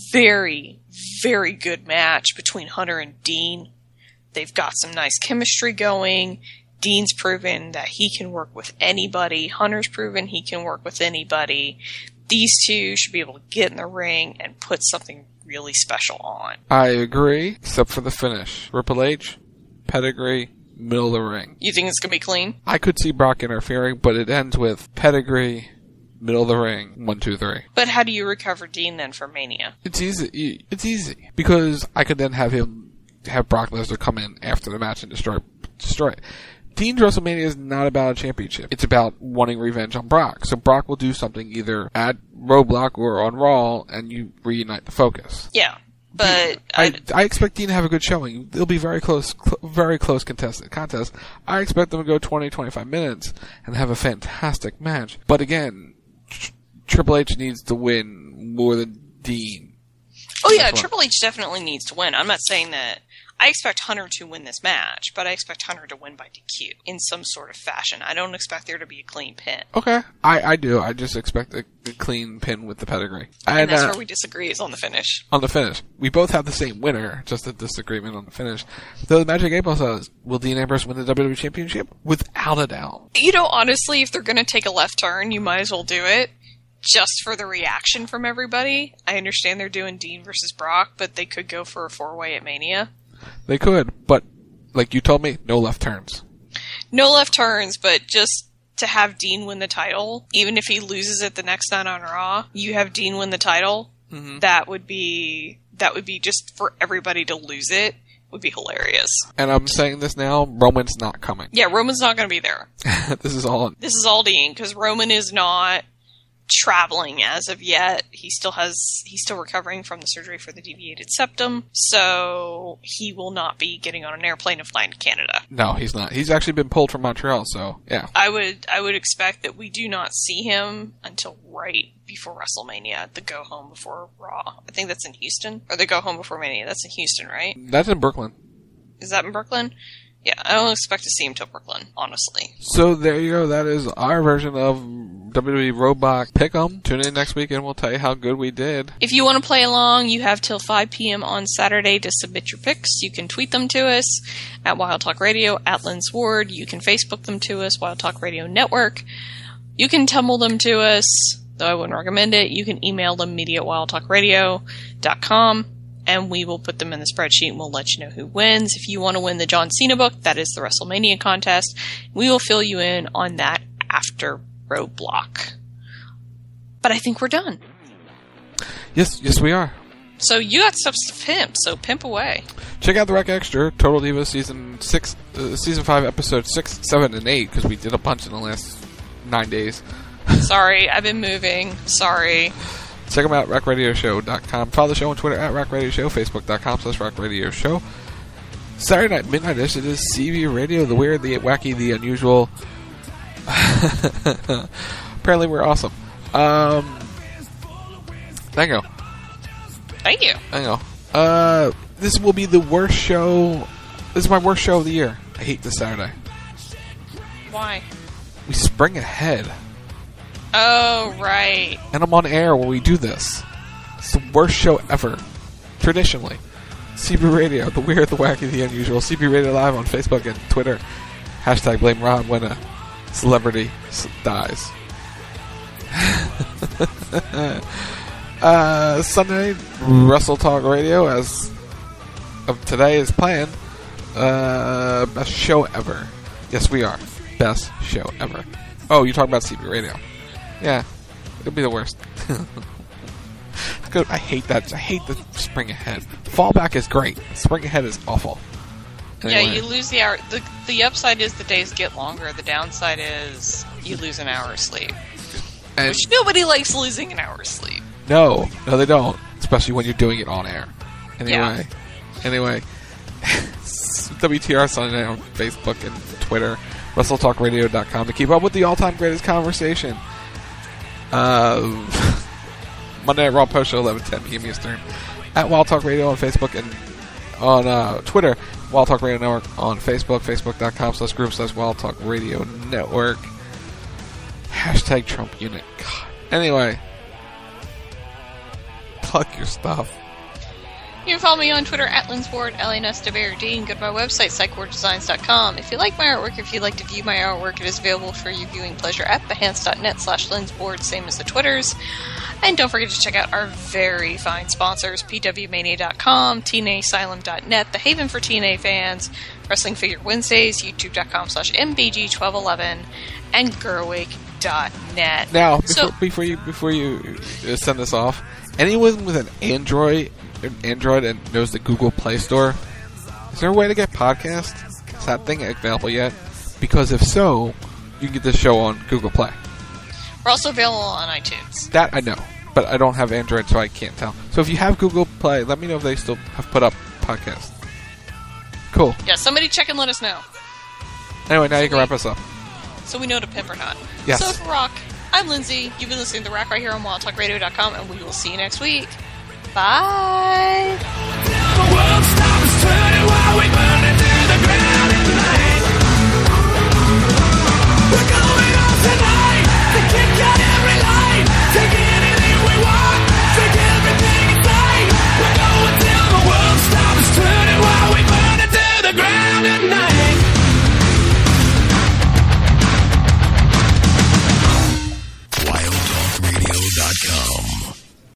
very, very good match between Hunter and Dean. They've got some nice chemistry going. Dean's proven that he can work with anybody. Hunter's proven he can work with anybody. These two should be able to get in the ring and put something really special on. I agree, except for the finish. Triple H, pedigree, middle of the ring. You think it's going to be clean? I could see Brock interfering, but it ends with pedigree, middle of the ring, one, two, three. But how do you recover Dean then for Mania? It's easy. It's easy. Because I could then have him, have Brock Lesnar come in after the match and destroy, destroy it. Dean's WrestleMania is not about a championship. It's about wanting revenge on Brock. So Brock will do something either at Roadblock or on Raw, and you reunite the focus. Yeah, but I, I expect Dean to have a good showing. It'll be very close, cl- very close contested contest. I expect them to go twenty, twenty-five minutes and have a fantastic match. But again, tr- Triple H needs to win more than Dean. Oh yeah, Triple H definitely needs to win. I'm not saying that. I expect Hunter to win this match, but I expect Hunter to win by D Q in some sort of fashion. I don't expect there to be a clean pin. Okay. I, I do. I just expect a, a clean pin with the pedigree. And, and that's uh, where we disagree, is on the finish. On the finish. We both have the same winner, just a disagreement on the finish. Though the Magic eight Ball says, will Dean Ambrose win the W W E Championship? Without a doubt. You know, honestly, if they're going to take a left turn, you might as well do it. Just for the reaction from everybody. I understand they're doing Dean versus Brock, but they could go for a four-way at Mania. They could, but like you told me, no left turns. No left turns, but just to have Dean win the title, even if he loses it the next night on Raw, you have Dean win the title. Mm-hmm. That would be that would be just for everybody to lose it. Would be hilarious. And I'm saying this now, Roman's not coming. Yeah, Roman's not going to be there. This is all. This is all Dean because Roman is not traveling as of yet. He still has he's still recovering from the surgery for the deviated septum, so he will not be getting on an airplane and flying to Canada. No, he's not. He's actually been pulled from Montreal, so yeah. I would I would expect that we do not see him until right before WrestleMania, the go home before Raw. I think that's in Houston. Or the go home before Mania. That's in Houston, right? That's in Brooklyn. Is that in Brooklyn? Yeah, I don't expect to see him till Brooklyn, honestly. So there you go. That is our version of W W E Roadblock Pick'em. Tune in next week and we'll tell you how good we did. If you want to play along, you have till five p.m. on Saturday to submit your picks. You can tweet them to us at Wild Talk Radio, at Lynn's Ward. You can Facebook them to us, Wild Talk Radio Network. You can tumble them to us, though I wouldn't recommend it. You can email them, media at wild talk radio dot com, and we will put them in the spreadsheet and we'll let you know who wins. If you want to win the John Cena book, that is the WrestleMania contest. We will fill you in on that after Roadblock. But I think we're done. Yes, yes we are. So you got stuff to pimp, so pimp away. Check out the Rec Extra, Total Divas season six, uh, season five, episodes six, seven, and eight, because we did a bunch in the last nine days. Sorry, I've been moving. Sorry. Check them out at rec radio show dot com. Follow the show on Twitter at rec radio show, facebook dot com slash rec radio show. Saturday night, midnight ish, it is C B Radio, the weird, the wacky, the unusual. Apparently we're awesome. Um, thank you. Thank you. Thank you. Uh, this will be the worst show. This is my worst show of the year. I hate this Saturday. Why? We spring ahead. Oh, right. And I'm on air when we do this. It's the worst show ever. Traditionally. C B Radio, the weird, the wacky, the unusual. C B Radio Live on Facebook and Twitter. Hashtag blame Rob when a celebrity dies. uh, Sunday, Wrestle Talk Radio, as of today, is playing. Uh, best show ever. Yes, we are. Best show ever. Oh, you're talking about C B Radio. Yeah, it'll be the worst. Good. I hate that. I hate the spring ahead. Fallback is great. Spring ahead is awful. Anyway. Yeah, you lose the hour. The, the upside is the days get longer. The downside is you lose an hour of sleep. And Which nobody likes losing an hour of sleep. No, no, they don't. Especially when you're doing it on air. Anyway, Yeah. anyway, W T R Sunday on Facebook and Twitter. Wrestle Talk Radio dot com to keep up with the all-time greatest conversation. Uh, Monday Night Raw post show eleven ten p.m. Eastern at Wild Talk Radio on Facebook and on uh, Twitter. Wild Talk Radio Network on Facebook. Facebook dot com slash group slash Wild Talk Radio Network. Hashtag Trump Unit. God. Anyway, plug your stuff. You can follow me on Twitter at Lynn's Ward, L A N S W A R D, and go to my website, psych ward designs dot com. If you like my artwork, if you'd like to view my artwork, it is available for your viewing pleasure at behance dot net slash Lynn's Ward, same as the Twitters. And don't forget to check out our very fine sponsors, P W Mania dot com, T N A Asylum dot net, the haven for T N A fans, Wrestling Figure Wednesdays, YouTube dot com slash M B G twelve eleven, and Gerwig dot net. Now, before, so, before you before you send this off, anyone with an Android an Android and knows the Google Play Store, is there a way to get podcasts? Is that thing available yet? Because if so, you can get this show on Google Play. we're also available on iTunes. That I know, but I don't have Android, so I can't tell. So if you have Google Play, let me know if they still have put up podcasts. Cool. Yeah, somebody check and let us know. Anyway, now you can wrap us up. So we know to pimp or not. Yes. So for Rock, I'm Lindsay. You've been listening to The Rock right here on Wild Talk Radio dot com, and we will see you next week. Bye!